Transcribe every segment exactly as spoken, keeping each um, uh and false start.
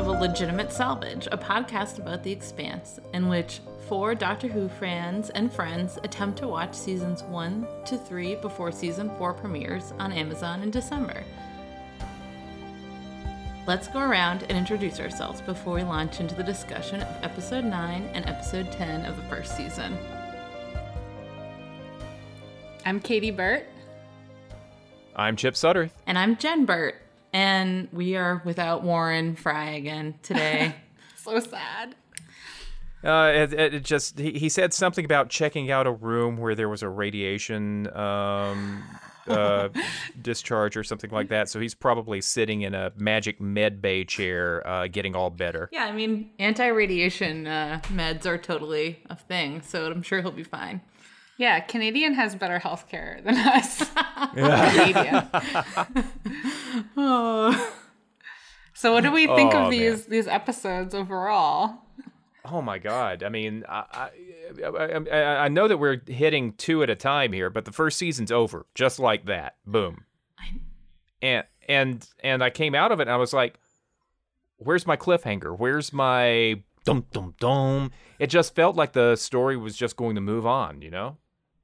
of A Legitimate Salvage, a podcast about The Expanse, in which four Doctor Who fans and friends attempt to watch seasons one to three before season four premieres on Amazon in December. Let's go around and introduce ourselves before we launch into the discussion of episode nine and episode ten of the first season. I'm Katie Burt. I'm Chip Sutterth. And I'm Jen Burt. And we are without Warren Fry again today. So sad. Uh, it, it just he, he said something about checking out a room where there was a radiation um, uh, discharge or something like that. So he's probably sitting in a magic med bay chair, uh, getting all better. Yeah, I mean, anti-radiation uh, meds are totally a thing, so I'm sure he'll be fine. Yeah, Canadian has better healthcare than us. Canadian. Oh. So, what do we think oh, of these man. these episodes overall? Oh my God! I mean, I, I I I know that we're hitting two at a time here, but the first season's over just like that. Boom. And and and I came out of it and I was like, "Where's my cliffhanger? Where's my dum dum dum?" It just felt like the story was just going to move on, you know?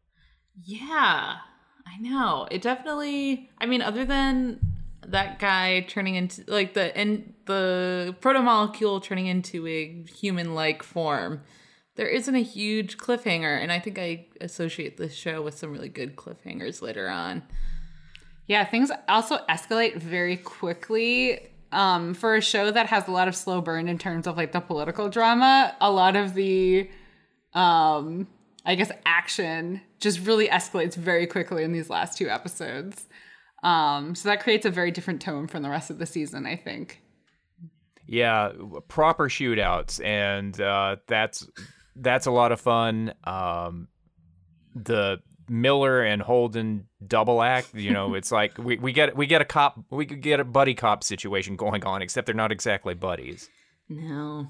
Yeah, I know. It definitely, I mean, other than that guy turning into, like, the and the proto-molecule turning into a human-like form, there isn't a huge cliffhanger, and I think I associate this show with some really good cliffhangers later on. Yeah, things also escalate very quickly. Um, for a show that has a lot of slow burn in terms of, like, the political drama, a lot of the, um, I guess, action just really escalates very quickly in these last two episodes. Um, so that creates a very different tone from the rest of the season, I think. Yeah, proper shootouts, and uh, that's that's a lot of fun. Um, the Miller and Holden double act, you know, it's like we, we get we get a cop we could get a buddy cop situation going on, except they're not exactly buddies. No.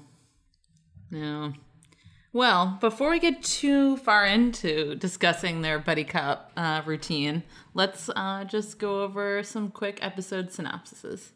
No. Well, before we get too far into discussing their buddy cop uh, routine, let's uh, just go over some quick episode synopsises.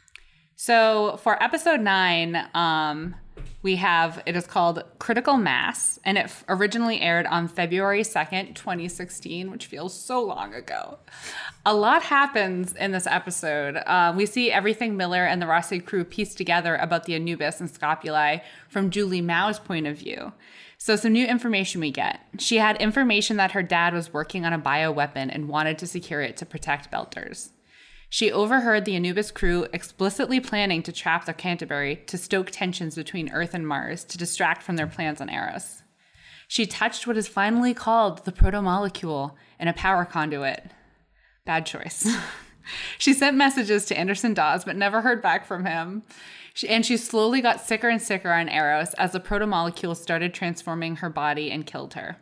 So for episode nine, um, we have, it is called Critical Mass, and it f- originally aired on February second, twenty sixteen, which feels so long ago. A lot happens in this episode. Uh, we see everything Miller and the Roci crew piece together about the Anubis and Scopuli from Julie Mao's point of view. So some new information we get. She had information that her dad was working on a bioweapon and wanted to secure it to protect Belters. She overheard the Anubis crew explicitly planning to trap the Canterbury to stoke tensions between Earth and Mars to distract from their plans on Eros. She touched what is finally called the proto-molecule in a power conduit. Bad choice. She sent messages to Anderson Dawes, but never heard back from him. She, and she slowly got sicker and sicker on Eros as the proto-molecule started transforming her body and killed her.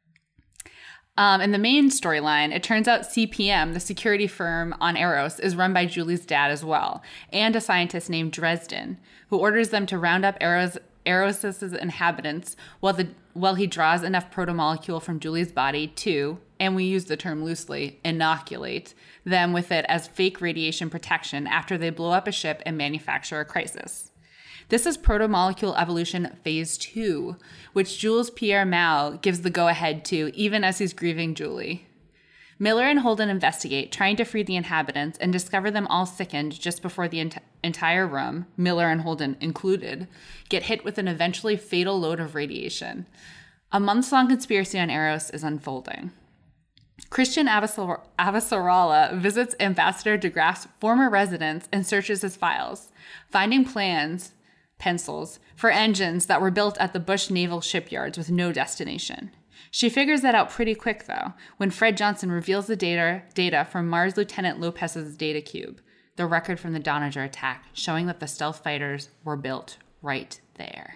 Um, in the main storyline, it turns out C P M, the security firm on Eros, is run by Julie's dad as well, and a scientist named Dresden, who orders them to round up Eros, Eros' inhabitants while, the, while he draws enough proto-molecule from Julie's body to, and we use the term loosely, inoculate them with it as fake radiation protection after they blow up a ship and manufacture a crisis. This is proto-molecule evolution phase two, which Jules Pierre Mao gives the go-ahead to, even as he's grieving Julie. Miller and Holden investigate, trying to free the inhabitants, and discover them all sickened just before the ent- entire room, Miller and Holden included, get hit with an eventually fatal load of radiation. A months-long conspiracy on Eros is unfolding. Christian Avasar- Avasarala visits Ambassador de Graaff's former residence and searches his files, finding plans, pencils, for engines that were built at the Bush Naval Shipyards with no destination. She figures that out pretty quick, though, when Fred Johnson reveals the data, data from Mars Lieutenant Lopez's data cube, the record from the Doniger attack, showing that the stealth fighters were built right there.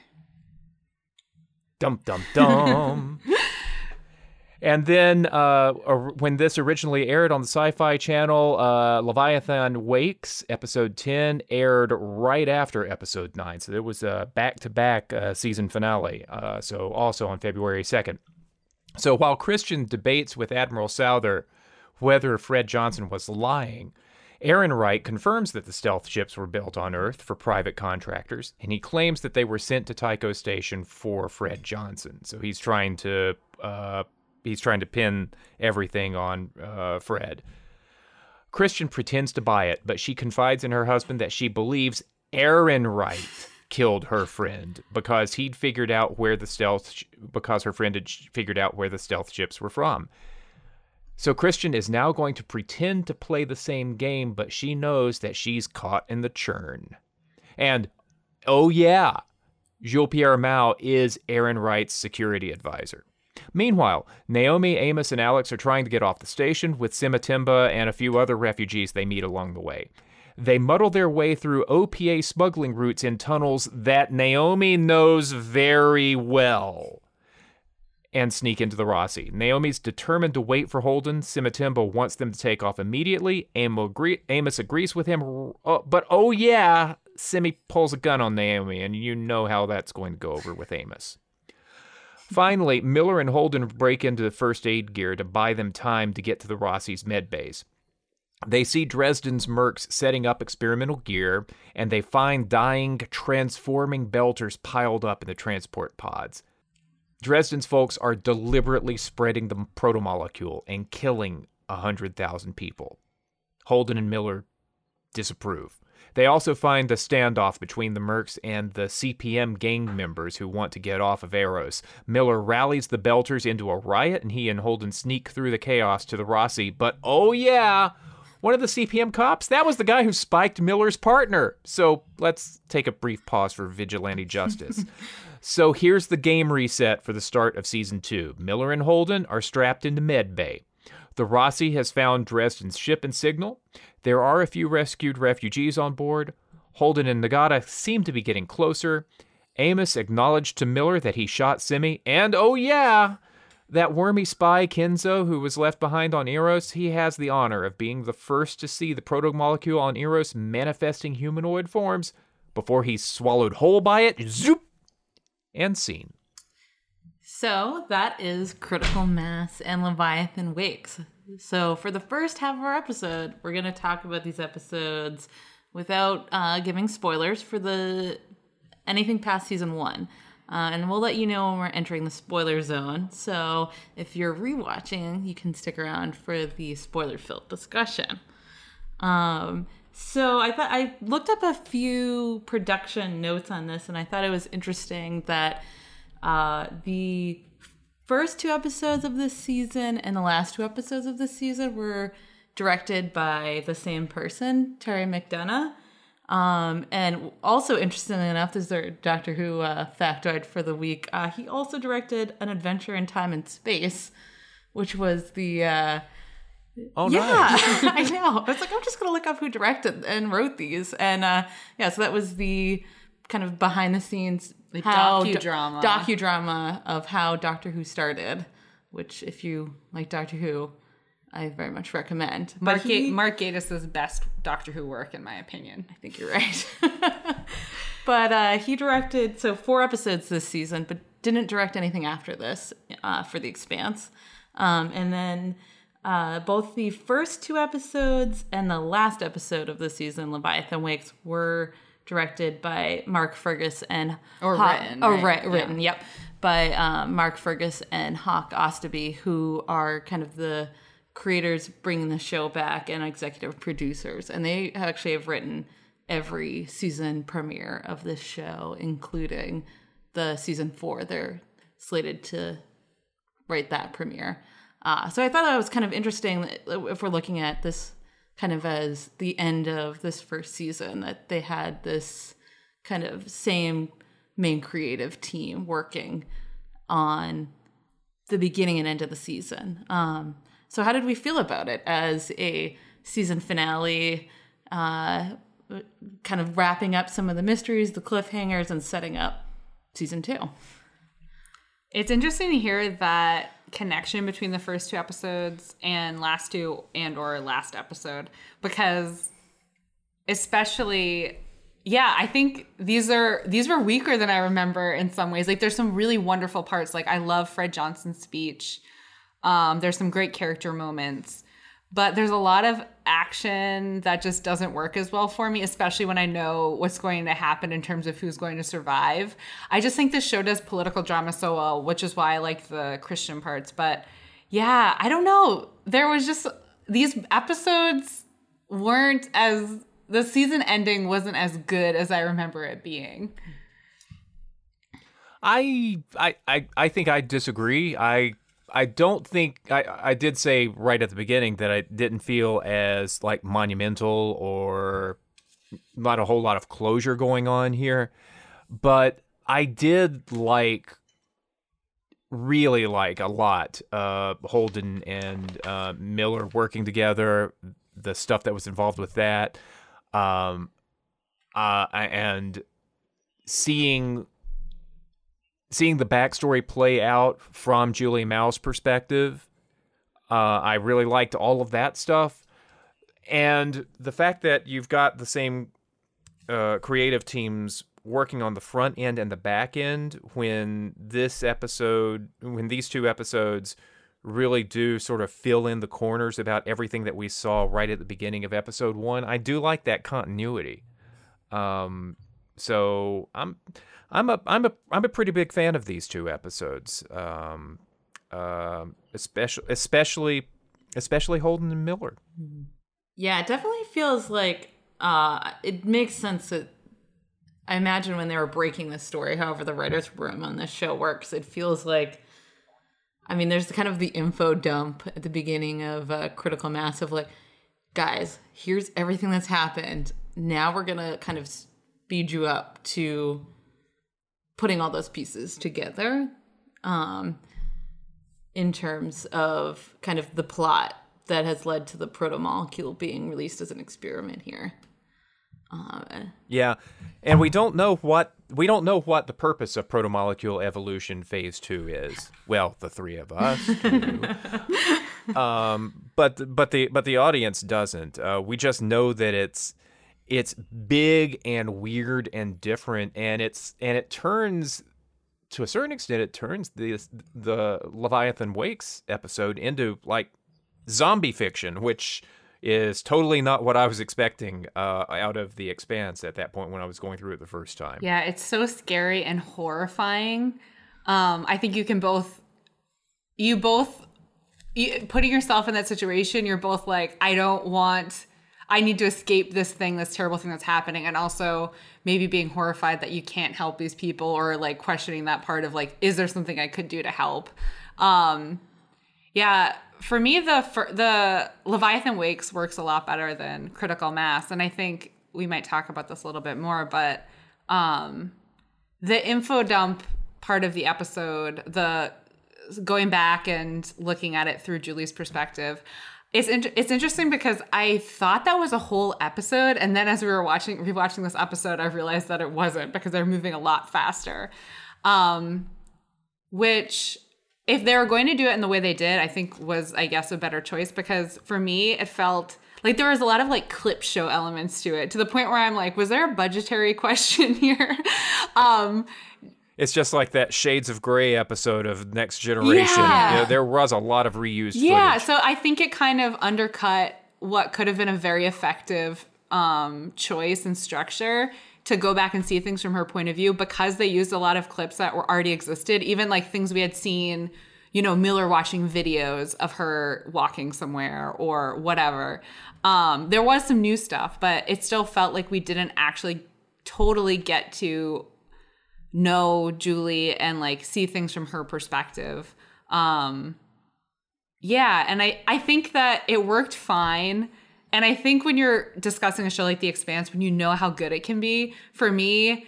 Dum, dum, dum. And then uh, when this originally aired on the Sci-Fi Channel, uh, Leviathan Wakes, episode ten, aired right after episode nine. So it was a back-to-back uh, season finale, uh, so also on February second. So while Christian debates with Admiral Souther whether Fred Johnson was lying, Ehrenreich confirms that the stealth ships were built on Earth for private contractors, and he claims that they were sent to Tycho Station for Fred Johnson. So he's trying to uh, he's trying to pin everything on uh, Fred. Christian pretends to buy it, but she confides in her husband that she believes Ehrenreich killed her friend because he'd figured out where the stealth sh- because her friend had sh- figured out where the stealth ships were from. So Christian is now going to pretend to play the same game, but she knows that she's caught in the churn. And, oh yeah, Jules-Pierre Mao is Ehrenreich's security advisor. Meanwhile, Naomi, Amos, and Alex are trying to get off the station with Simatimba and a few other refugees they meet along the way. They muddle their way through O P A smuggling routes in tunnels that Naomi knows very well and sneak into the Rossi. Naomi's determined to wait for Holden. Simatimba wants them to take off immediately. Amos agrees with him, but oh yeah, Simi pulls a gun on Naomi, and you know how that's going to go over with Amos. Finally, Miller and Holden break into the first aid gear to buy them time to get to the Rossi's med base. They see Dresden's mercs setting up experimental gear, and they find dying, transforming belters piled up in the transport pods. Dresden's folks are deliberately spreading the protomolecule and killing one hundred thousand people. Holden and Miller disapprove. They also find the standoff between the mercs and the C P M gang members who want to get off of Eros. Miller rallies the belters into a riot, and he and Holden sneak through the chaos to the Rossi. But oh yeah, one of the C P M cops, that was the guy who spiked Miller's partner. So let's take a brief pause for vigilante justice. So here's the game reset for the start of season two. Miller and Holden are strapped into med bay. The Rossi has found Dresden's ship and signal. There are a few rescued refugees on board. Holden and Nagata seem to be getting closer. Amos acknowledged to Miller that he shot Simi. And oh yeah, that wormy spy Kenzo who was left behind on Eros, he has the honor of being the first to see the protomolecule on Eros manifesting humanoid forms before he's swallowed whole by it. Zoop! And scene. So that is Critical Mass and Leviathan Wakes. So for the first half of our episode, we're going to talk about these episodes without uh, giving spoilers for the anything past season one. Uh, and we'll let you know when we're entering the spoiler zone. So if you're rewatching, you can stick around for the spoiler-filled discussion. Um, so I thought I looked up a few production notes on this, and I thought it was interesting that uh, the first two episodes of this season and the last two episodes of this season were directed by the same person, Terry McDonough. Um, and also, interestingly enough, this is our Doctor Who uh, factoid for the week. Uh, he also directed An Adventure in Time and Space, which was the... Uh, oh, yeah, nice. I know. I was like, I'm just going to look up who directed and wrote these. And uh, yeah, so that was the kind of behind the scenes the how docudrama. Do- docudrama of how Doctor Who started, which if you like Doctor Who, I very much recommend. But Mark, he, Ga- Mark Gatiss' best Doctor Who work, in my opinion. I think you're right. But uh, he directed, so four episodes this season, but didn't direct anything after this uh, for The Expanse. Um, and then uh, both the first two episodes and the last episode of the season, Leviathan Wakes, were directed by Mark Fergus and... Or Hawk, written. Or right? ri- written, yeah. yep. By um, Mark Fergus and Hawk Ostaby, who are kind of the creators bringing the show back and executive producers. And they actually have written every season premiere of this show, including the season four. They're slated to write that premiere. Uh, so I thought that was kind of interesting that if we're looking at this kind of as the end of this first season, that they had this kind of same main creative team working on the beginning and end of the season. Um, so how did we feel about it as a season finale, uh, kind of wrapping up some of the mysteries, the cliffhangers, and setting up season two? It's interesting to hear that connection between the first two episodes and last two and or last episode, because especially, yeah, I think these are these were weaker than I remember in some ways. Like there's some really wonderful parts. Like I love Fred Johnson's speech. Um, there's some great character moments, but there's a lot of action that just doesn't work as well for me, especially when I know what's going to happen in terms of who's going to survive. I just think this show does political drama so well, which is why I like the Christian parts. But yeah, I don't know. There was just, these episodes weren't as, the season ending wasn't as good as I remember it being. I I I, I think I disagree. I I don't think I, I did say right at the beginning that I didn't feel as like monumental or not a whole lot of closure going on here, but I did like really like a lot uh, Holden and uh, Miller working together, the stuff that was involved with that, um, uh, and seeing. Seeing the backstory play out from Julie Mao's perspective, uh, I really liked all of that stuff. And the fact that you've got the same uh, creative teams working on the front end and the back end when this episode, when these two episodes really do sort of fill in the corners about everything that we saw right at the beginning of episode one, I do like that continuity. Um, so I'm... I'm a I'm a I'm a pretty big fan of these two episodes, um, uh, especially especially especially Holden and Miller. Yeah, it definitely feels like uh, it makes sense that I imagine when they were breaking the story, however the writers' room on this show works, it feels like, I mean, there's kind of the info dump at the beginning of uh, Critical Mass of like, guys, here's everything that's happened. Now we're gonna kind of speed you up to putting all those pieces together um, in terms of kind of the plot that has led to the proto-molecule being released as an experiment here. Uh, yeah, and we don't know what we don't know what the purpose of proto-molecule evolution phase two is. Well, the three of us do. um, but but the but the audience doesn't. Uh, we just know that it's It's big and weird and different, and it's and it turns, to a certain extent, it turns the the Leviathan Wakes episode into like zombie fiction, which is totally not what I was expecting uh, out of The Expanse at that point when I was going through it the first time. Yeah, it's so scary and horrifying. Um, I think you can both, you both, you, putting yourself in that situation, you're both like, I don't want. I need to escape this thing, this terrible thing that's happening. And also maybe being horrified that you can't help these people, or like questioning that part of like, is there something I could do to help? Um, yeah, for me, the for, the Leviathan Wakes works a lot better than Critical Mass. And I think we might talk about this a little bit more, but um, the info dump part of the episode, the going back and looking at it through Julie's perspective, It's in- it's interesting because I thought that was a whole episode, and then as we were watching rewatching this episode, I realized that it wasn't, because they're moving a lot faster. Um, which, if they were going to do it in the way they did, I think was, I guess, a better choice, because for me, it felt like there was a lot of like clip show elements to it, to the point where I'm like, was there a budgetary question here? um, It's just like that Shades of Grey episode of Next Generation. Yeah. You know, there was a lot of reused yeah, footage. so I think it kind of undercut what could have been a very effective um, choice and structure to go back and see things from her point of view, because they used a lot of clips that were already existed, even like things we had seen, you know, Miller watching videos of her walking somewhere or whatever. Um, there was some new stuff, but it still felt like we didn't actually totally get to know Julie and like see things from her perspective. Um, yeah, and I, I think that it worked fine. And I think when you're discussing a show like The Expanse, when you know how good it can be, for me,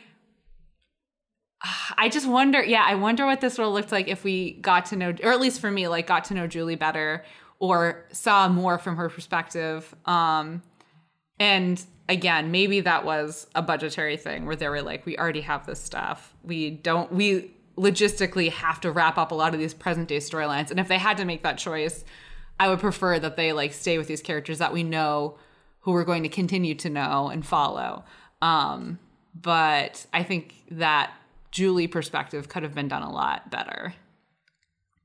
I just wonder, yeah, I wonder what this would have looked like if we got to know, or at least for me, like got to know Julie better or saw more from her perspective. Um, and again, maybe that was a budgetary thing where they were like, we already have this stuff. We don't, we logistically have to wrap up a lot of these present day storylines. And if they had to make that choice, I would prefer that they like stay with these characters that we know, who we're going to continue to know and follow. Um, but I think that Julie perspective could have been done a lot better.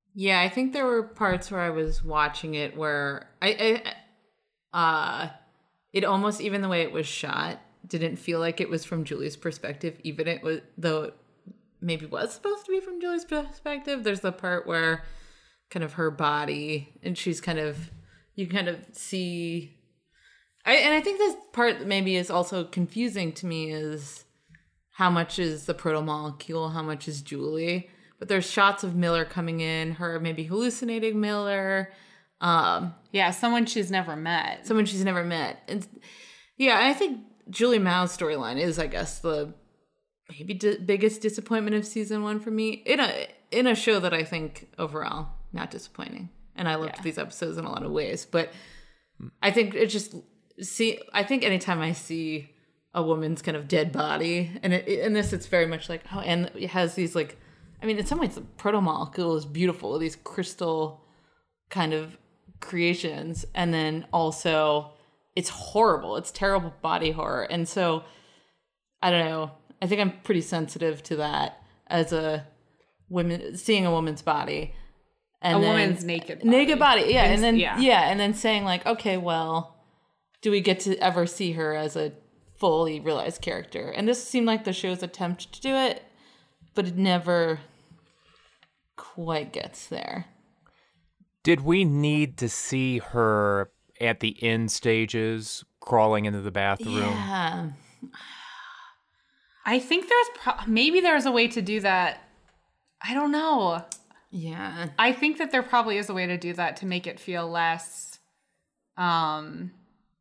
Yeah, I think there were parts where I was watching it where I, I uh, it almost, even the way it was shot, didn't feel like it was from Julie's perspective, even it was, though it maybe was supposed to be from Julie's perspective. There's the part where kind of her body, and she's kind of, you kind of see, I, and I think this part that maybe is also confusing to me is how much is the proto-molecule, how much is Julie. But there's shots of Miller coming in, her maybe hallucinating Miller. Um, yeah, someone she's never met. Someone she's never met. And yeah, and I think Julie Mao's storyline is, I guess, the maybe di- biggest disappointment of season one for me. In a in a show that I think overall not disappointing. And I loved yeah. these episodes in a lot of ways. But I think it just see. I think anytime I see a woman's kind of dead body, and it, in this, it's very much like oh, and it has these like. I mean, in some ways, the proto-molecule is beautiful. These crystal kind of creations. And then also, it's horrible. It's terrible body horror. And so, I don't know. I think I'm pretty sensitive to that as a woman, seeing a woman's body. And a then, woman's naked body. Naked body, yeah. And, and then, yeah. yeah. And then saying like, okay, well, do we get to ever see her as a fully realized character? And this seemed like the show's attempt to do it. But it never quite gets there. Did we need to see her at the end stages crawling into the bathroom? Yeah. I think there's pro- maybe there's a way to do that. I don't know. Yeah. I think that there probably is a way to do that to make it feel less um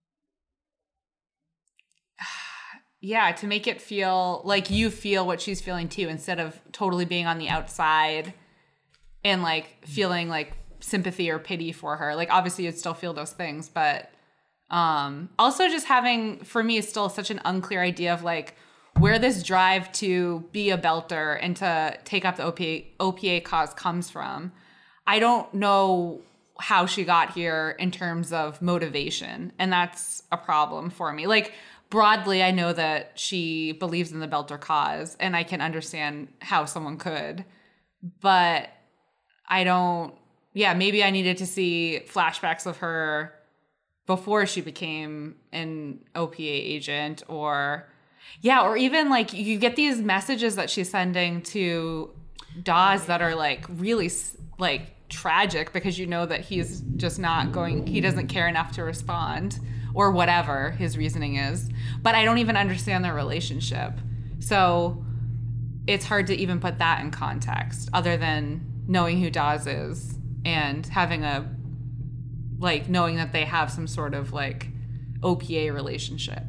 yeah, to make it feel like you feel what she's feeling too, instead of totally being on the outside and like feeling like sympathy or pity for her. Like obviously you'd still feel those things, but um, also just having, for me, is still such an unclear idea of like where this drive to be a belter and to take up the O P A, O P A cause comes from. I don't know how she got here in terms of motivation, and that's a problem for me. Like, broadly, I know that she believes in the Belter cause, and I can understand how someone could. But I don't... Yeah, maybe I needed to see flashbacks of her before she became an O P A agent, or... Yeah, or even, like, you get these messages that she's sending to Dawes that are, like, really, like, tragic, because you know that he's just not going... He doesn't care enough to respond, or whatever his reasoning is. But I don't even understand their relationship. So it's hard to even put that in context, other than knowing who Dawes is and having a, like, knowing that they have some sort of, like, O P A relationship.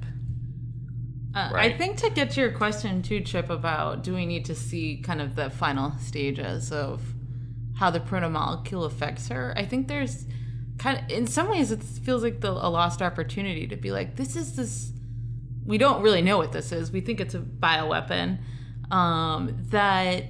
Uh, right. I think to get to your question too, Chip, about do we need to see kind of the final stages of how the protomolecule affects her, I think there's kind of, in some ways it feels like the, a lost opportunity to be like, this is this, we don't really know what this is. We think it's a bioweapon. Um, that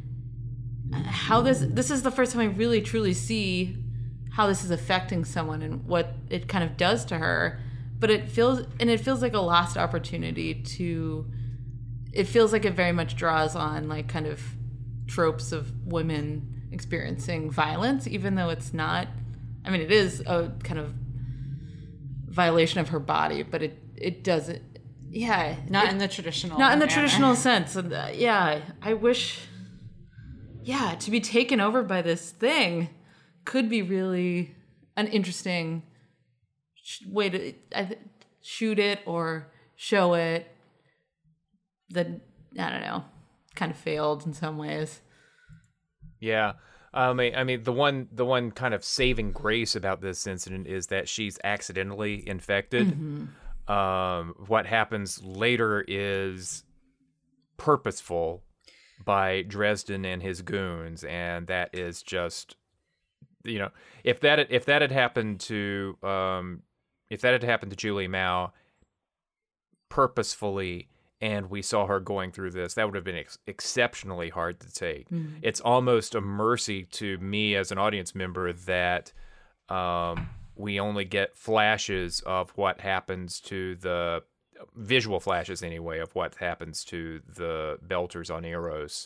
how this, this is the first time I really truly see how this is affecting someone and what it kind of does to her. But it feels, and it feels like a lost opportunity to, it feels like it very much draws on like kind of tropes of women experiencing violence, even though it's not, I mean, it is a kind of violation of her body, but it, it doesn't, yeah. Not it, in the traditional Not in the manner. traditional sense. And uh, yeah, I wish, yeah, to be taken over by this thing could be really an interesting way to I th- shoot it or show it that, I don't know, kind of failed in some ways. Yeah. I mean, I mean, the one, the one kind of saving grace about this incident is that she's accidentally infected. Mm-hmm. Um, what happens later is purposeful by Dresden and his goons, and that is just, you know, if that had, if that had happened to, um, if that had happened to Julie Mao purposefully, and we saw her going through this, that would have been ex- exceptionally hard to take. Mm-hmm. It's almost a mercy to me as an audience member that um, we only get flashes of what happens to the visual flashes anyway of what happens to the Belters on Eros.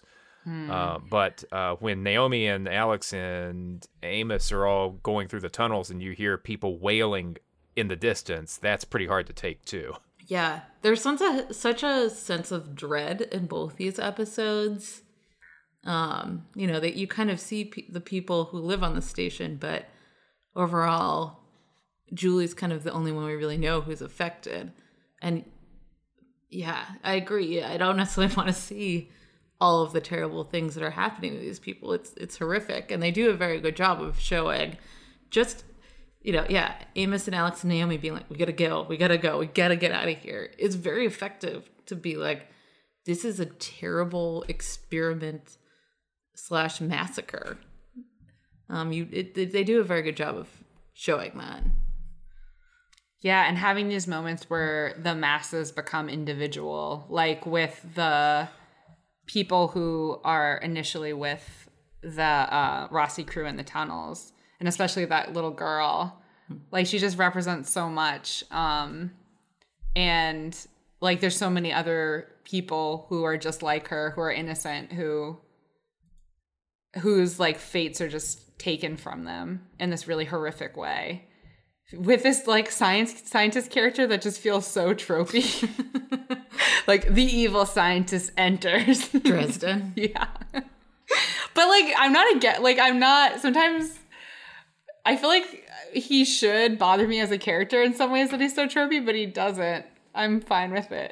Hmm. Uh, but uh, when Naomi and Alex and Amos are all going through the tunnels and you hear people wailing in the distance, that's pretty hard to take too. Yeah, there's such a, such a sense of dread in both these episodes. Um, you know, that you kind of see pe- the people who live on the station, but overall, Julie's kind of the only one we really know who's affected. And yeah, I agree. I don't necessarily want to see all of the terrible things that are happening to these people. It's it's horrific. And they do a very good job of showing just, you know, yeah, Amos and Alex and Naomi being like, we gotta go, we gotta go, we gotta get out of here. It's very effective to be like, this is a terrible experiment slash massacre. Um, you it, they do a very good job of showing that. Yeah, and having these moments where the masses become individual, like with the people who are initially with the uh, Rossi crew in the tunnels, and especially that little girl. Like, she just represents so much. Um, and, like, there's so many other people who are just like her, who are innocent, who whose, like, fates are just taken from them in this really horrific way. With this, like, science scientist character that just feels so tropey. Like, the evil scientist enters. Dresden. Yeah. But, like, I'm not a get like, I'm not, sometimes I feel like he should bother me as a character in some ways that he's so tropey, but he doesn't. I'm fine with it.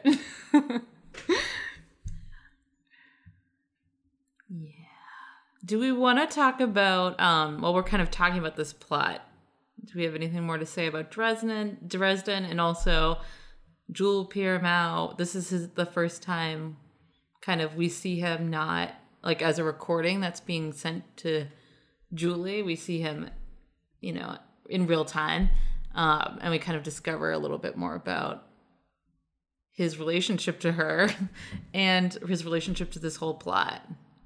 Yeah. Do we want to talk about, um, well, we're kind of talking about this plot. Do we have anything more to say about Dresden, Dresden, and also Jules Pierre Mao? This is his, the first time kind of we see him not, like, as a recording that's being sent to Julie. We see him, you know, in real time. Um, and we kind of discover a little bit more about his relationship to her and his relationship to this whole plot.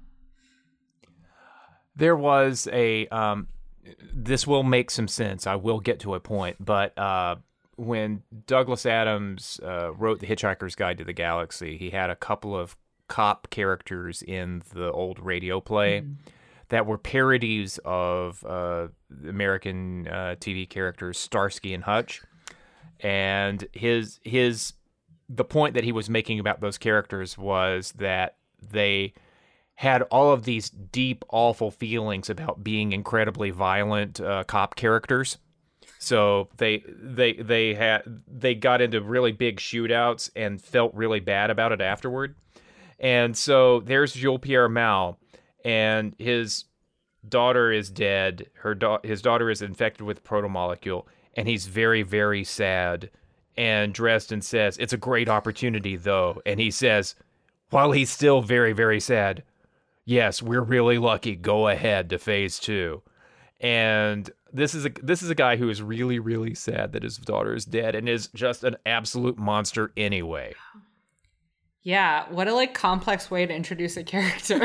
There was a... Um This will make some sense. I will get to a point. But uh, when Douglas Adams uh, wrote The Hitchhiker's Guide to the Galaxy, he had a couple of cop characters in the old radio play mm. that were parodies of uh, American uh, T V characters Starsky and Hutch. And his his the point that he was making about those characters was that they had all of these deep, awful feelings about being incredibly violent uh, cop characters. So they they they had they got into really big shootouts and felt really bad about it afterward. And so there's Jules Pierre Mao, and his daughter is dead. Her da- his daughter is infected with protomolecule, and he's very, very sad. And Dresden says, "It's a great opportunity, though." And he says, while he's still very, very sad, "Yes, we're really lucky. Go ahead to phase two." And this is a this is a guy who is really, really sad that his daughter is dead and is just an absolute monster anyway. Yeah, what a like complex way to introduce a character.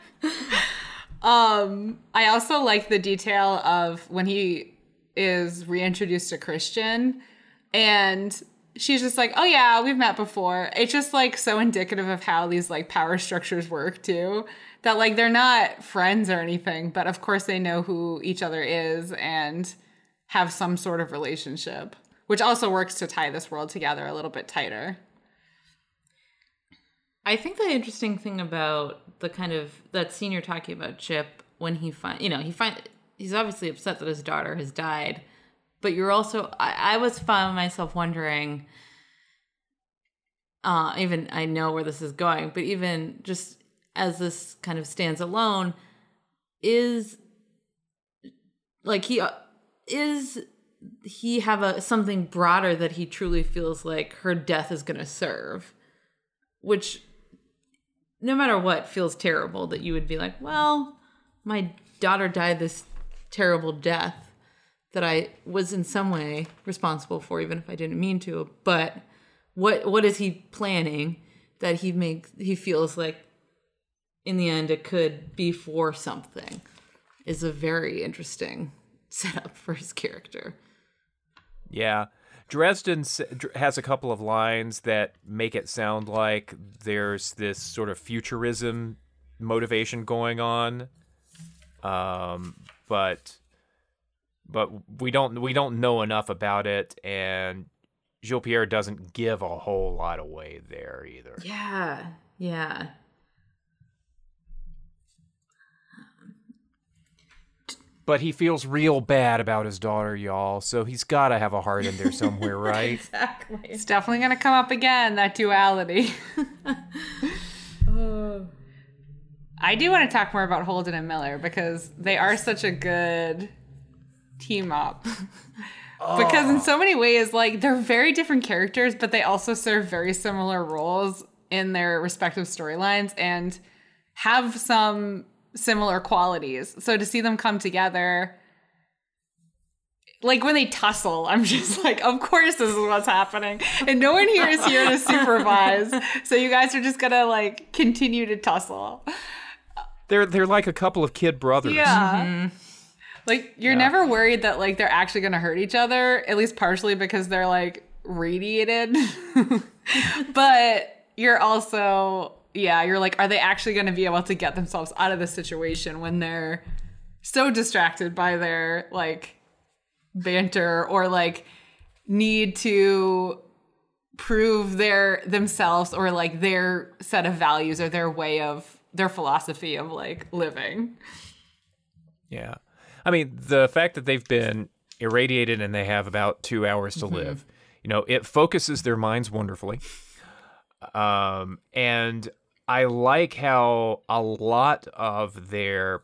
um, I also like the detail of when he is reintroduced to Christian, and she's just like, "Oh yeah, we've met before." It's just like so indicative of how these like power structures work too. That, like, they're not friends or anything, but of course they know who each other is and have some sort of relationship, which also works to tie this world together a little bit tighter. I think the interesting thing about the kind of, that scene you're talking about, Chip, when he find, you know, he find, he's obviously upset that his daughter has died, but you're also, I, I was found myself wondering, uh, even, I know where this is going, but even just, as this kind of stands alone, is like he uh, is he have a something broader that he truly feels like her death is going to serve, which no matter what feels terrible, that you would be like, well, my daughter died this terrible death that I was in some way responsible for, even if I didn't mean to. But what what is he planning that he makes he feels like in the end it could be for something, is a very interesting setup for his character. Yeah. Dresden has a couple of lines that make it sound like there's this sort of futurism motivation going on. Um, but but we don't we don't know enough about it, and Gilles Pierre doesn't give a whole lot away there either. Yeah, yeah. But he feels real bad about his daughter, y'all. So he's got to have a heart in there somewhere, right? Exactly. It's definitely going to come up again, that duality. Oh. I do want to talk more about Holden and Miller because they are such a good team up. Oh. Because in so many ways, like, they're very different characters, but they also serve very similar roles in their respective storylines and have some similar qualities. So to see them come together, like when they tussle, I'm just like, of course this is what's happening. And no one here is here to supervise. So you guys are just gonna like continue to tussle. They're they're like a couple of kid brothers. Yeah. Mm-hmm. Like you're yeah. never worried that like they're actually gonna hurt each other, at least partially because they're like radiated. But you're also Yeah, you're like, are they actually going to be able to get themselves out of this situation when they're so distracted by their, like, banter or, like, need to prove their themselves or, like, their set of values or their way of, their philosophy of, like, living. Yeah. I mean, the fact that they've been irradiated and they have about two hours to mm-hmm. live, you know, it focuses their minds wonderfully. Um, and I like how a lot of their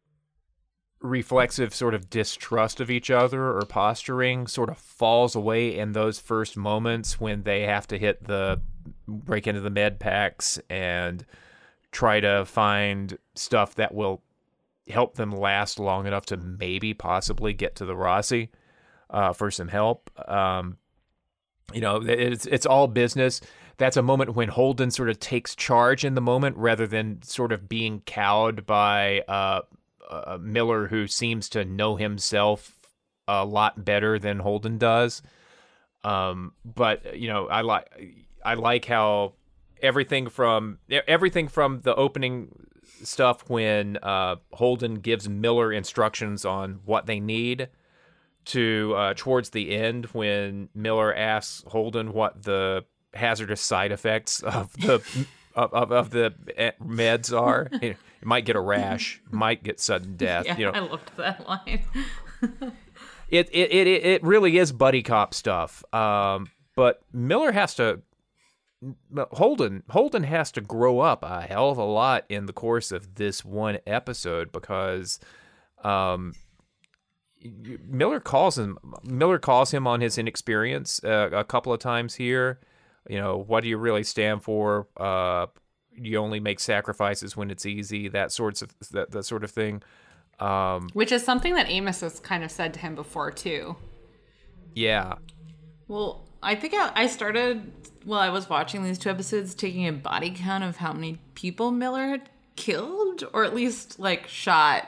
reflexive sort of distrust of each other or posturing sort of falls away in those first moments when they have to hit the break into the med packs and try to find stuff that will help them last long enough to maybe possibly get to the Rossi uh, for some help. Um, you know, it's it's all business. That's a moment when Holden sort of takes charge in the moment rather than sort of being cowed by uh, uh, Miller, who seems to know himself a lot better than Holden does. Um, but you know, I like I like how everything from everything from the opening stuff when uh, Holden gives Miller instructions on what they need to uh, towards the end when Miller asks Holden what the hazardous side effects of the of, of, of the meds are. It might get a rash, might get sudden death. Yeah, you know, I loved that line. it, it it it really is buddy cop stuff. Um, but Miller has to Holden Holden has to grow up a hell of a lot in the course of this one episode because um, Miller calls him Miller calls him on his inexperience uh, a couple of times here. You know, what do you really stand for? Uh, you only make sacrifices when it's easy. That sorts of that, that sort of thing. Um, Which is something that Amos has kind of said to him before too. Yeah. Well, I think I, I started while I was watching these two episodes taking a body count of how many people Miller had killed, or at least like shot.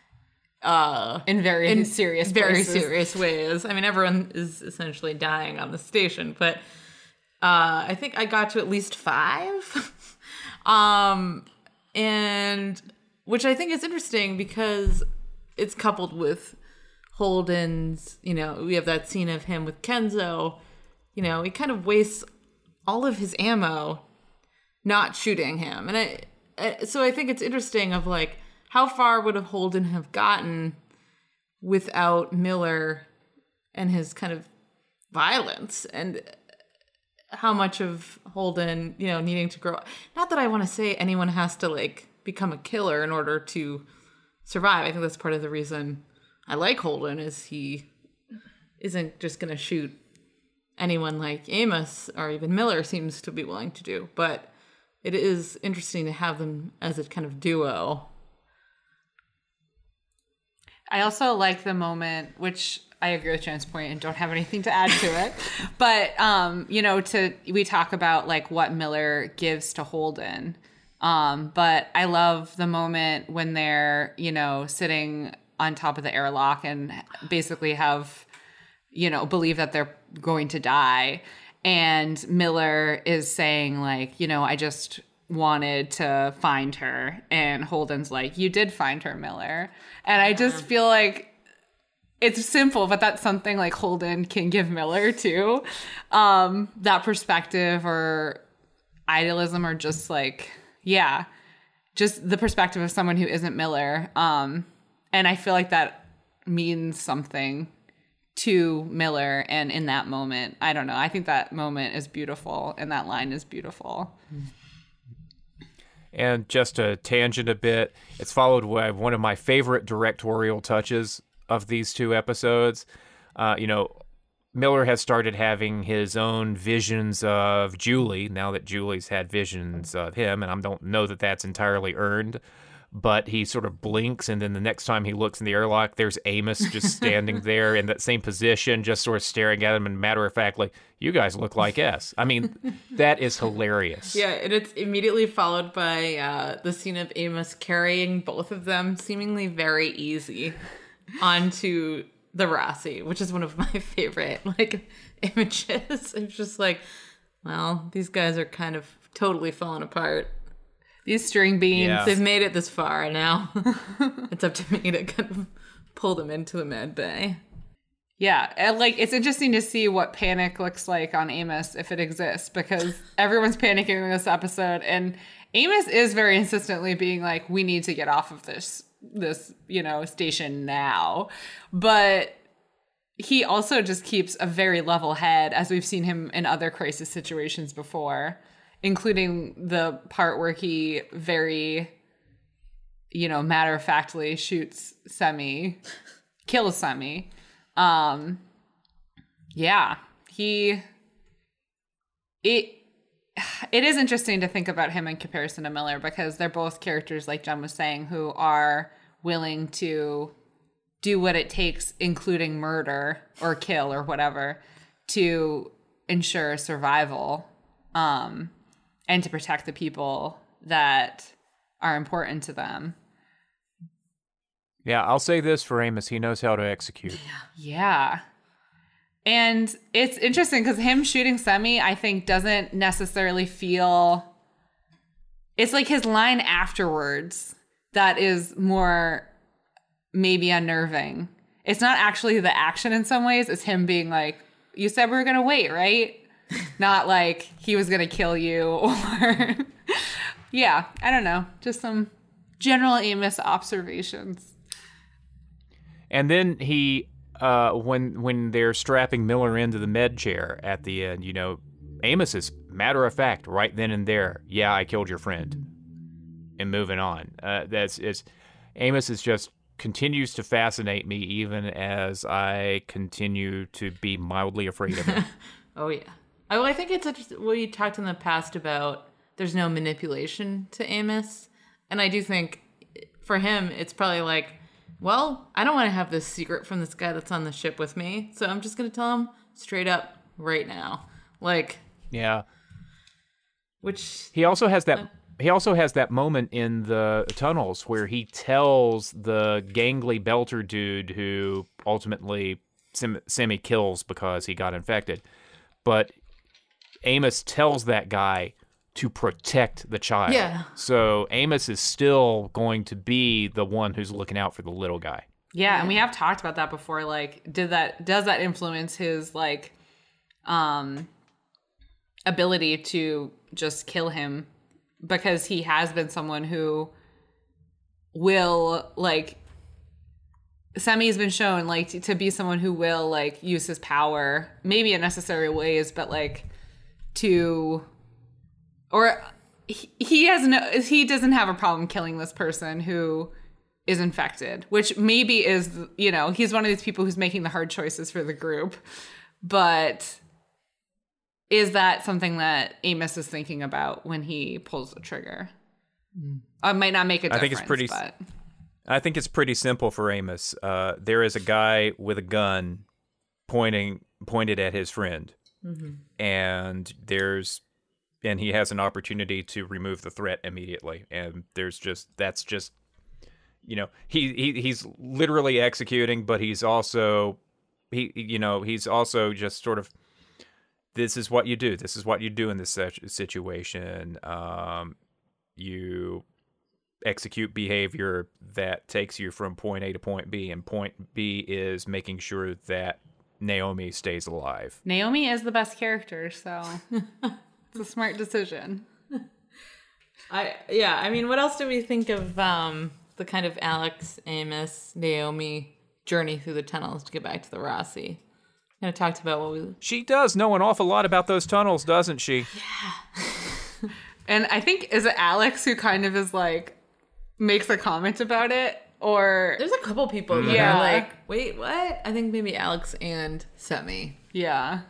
Uh, in very in serious, very places. serious ways. I mean, everyone is essentially dying on the station, but. Uh, I think I got to at least five. um, and which I think is interesting because it's coupled with Holden's, you know, we have that scene of him with Kenzo, you know, he kind of wastes all of his ammo not shooting him. And I, I so I think it's interesting of like, how far would Holden have gotten without Miller and his kind of violence, and how much of Holden, you know, needing to grow up. Not that I want to say anyone has to, like, become a killer in order to survive. I think that's part of the reason I like Holden, is he isn't just going to shoot anyone like Amos or even Miller seems to be willing to do. But it is interesting to have them as a kind of duo. I also like the moment, which I agree with Jen's point and don't have anything to add to it. But, um, you know, to we talk about like what Miller gives to Holden. Um, but I love the moment when they're, you know, sitting on top of the airlock and basically have, you know, believe that they're going to die. And Miller is saying like, you know, I just, wanted to find her, and Holden's like, you did find her, Miller. And I just feel like it's simple, but that's something like Holden can give Miller too. Um, that perspective or idealism, or just like, yeah, just the perspective of someone who isn't Miller. Um, and I feel like that means something to Miller. And in that moment, I don't know, I think that moment is beautiful, and that line is beautiful. And just to tangent a bit, it's followed by one of my favorite directorial touches of these two episodes. Uh, you know, Miller has started having his own visions of Julie now that Julie's had visions of him, and I don't know that that's entirely earned, but he sort of blinks, and then the next time he looks in the airlock, there's Amos just standing there in that same position, just sort of staring at him, and matter-of-factly, you guys look like S. I mean, that is hilarious. Yeah, and it's immediately followed by uh, the scene of Amos carrying both of them seemingly very easy onto the Rossi, which is one of my favorite like images. It's just like, well, these guys are kind of totally falling apart. These string beans, Yeah. They've made it this far, and now it's up to me to kind of pull them into the med bay. yeah, and like it's interesting to see what panic looks like on Amos, if it exists, because everyone's panicking in this episode, and Amos is very insistently being like, we need to get off of this this, you know, station now. But he also just keeps a very level head, as we've seen him in other crisis situations before, including the part where he very, you know, matter-of-factly shoots Semi, kills Semi. Um, yeah, he, it, it is interesting to think about him in comparison to Miller, because they're both characters, like Jen was saying, who are willing to do what it takes, including murder or kill or whatever, to ensure survival, um, and to protect the people that are important to them. Yeah, I'll say this for Amos, he knows how to execute. Yeah. And it's interesting because him shooting Semi, I think, doesn't necessarily feel... It's like his line afterwards that is more maybe unnerving. It's not actually the action in some ways. It's him being like, you said we were going to wait, right? Not like he was going to kill you or... Yeah, I don't know. Just some general Amos observations. And then he, uh, when when they're strapping Miller into the med chair at the end, you know, Amos is matter of fact right then and there. Yeah, I killed your friend, and moving on. Uh, that's it's Amos is just continues to fascinate me even as I continue to be mildly afraid of him. Oh yeah. Oh, I think it's interesting. We talked in the past about there's no manipulation to Amos, and I do think for him it's probably like, well, I don't want to have this secret from this guy that's on the ship with me, so I'm just going to tell him straight up right now. Like, Yeah. which He also has that he also has that moment in the tunnels where he tells the gangly belter dude who ultimately Sim- Semi kills because he got infected. But Amos tells that guy to protect the child. Yeah. So Amos is still going to be the one who's looking out for the little guy. Yeah, and we have talked about that before. Like, did that does that influence his like um ability to just kill him? Because he has been someone who will like Semi's been shown like to, to be someone who will like use his power, maybe in necessary ways, but like to or he, he has no he doesn't have a problem killing this person who is infected, which maybe is, you know, he's one of these people who's making the hard choices for the group. But is that something that Amos is thinking about when he pulls the trigger? I might not make a difference. I think it's pretty but... I think it's pretty simple for Amos. Uh, there is a guy with a gun pointing pointed at his friend. Mm-hmm. And there's and he has an opportunity to remove the threat immediately. And there's just that's just you know, he, he he's literally executing, but he's also he you know, he's also just sort of this is what you do. This is what you do in this situation. Um, you execute behavior that takes you from point A to point B, and point B is making sure that Naomi stays alive. Naomi is the best character, so it's a smart decision. I yeah, I mean, what else do we think of um, the kind of Alex, Amos, Naomi journey through the tunnels to get back to the Rossi? Kind of talked about what we... She does know an awful lot about those tunnels, doesn't she? Yeah. And I think, is it Alex who kind of is like, makes a comment about it? Or... There's a couple people mm-hmm. that yeah. are like, wait, what? I think maybe Alex and Semi. Yeah.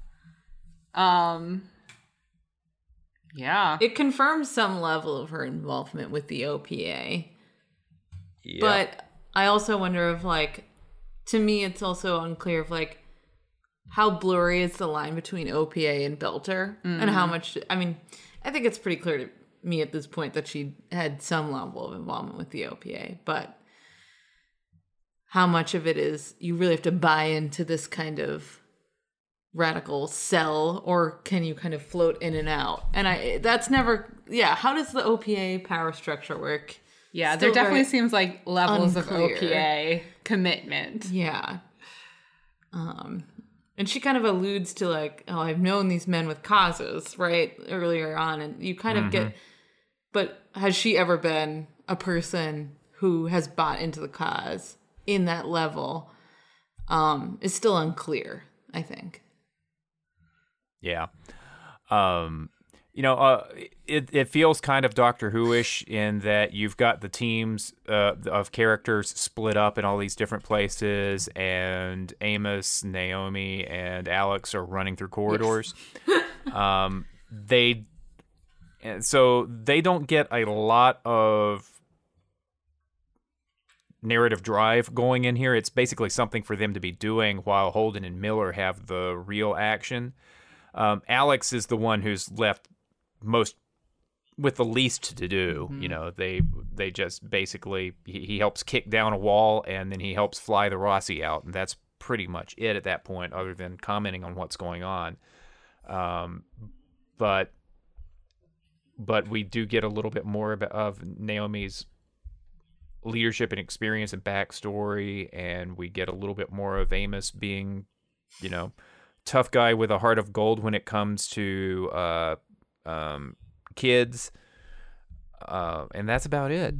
Um... Yeah. It confirms some level of her involvement with the O P A. Yep. But I also wonder if, like, to me, it's also unclear of, like, how blurry is the line between O P A and Belter, mm-hmm. and how much, I mean, I think it's pretty clear to me at this point that she had some level of involvement with the O P A, but how much of it is you really have to buy into this kind of radical sell, or can you kind of float in and out? And I that's never yeah how does the O P A power structure work? Yeah, Still there definitely seems like levels unclear. Of O P A commitment. Yeah. Um and she kind of alludes to, like, oh, I've known these men with causes, right, earlier on, and you kind of mm-hmm. get, but has she ever been a person who has bought into the cause in that level? Um is still unclear, I think. Yeah. Um, you know, uh, it, it feels kind of Doctor Who-ish in that you've got the teams uh, of characters split up in all these different places, and Amos, Naomi, and Alex are running through corridors. Yes. um, they, so they don't get a lot of narrative drive going in here. It's basically something for them to be doing while Holden and Miller have the real action. Um, Alex is the one who's left most with the least to do. Mm-hmm. You know, they they just basically he, he helps kick down a wall, and then he helps fly the Rossi out, and that's pretty much it at that point, other than commenting on what's going on. Um, but but we do get a little bit more of, of Naomi's leadership and experience and backstory, and we get a little bit more of Amos being, you know, tough guy with a heart of gold when it comes to uh, um, kids, uh, and that's about it.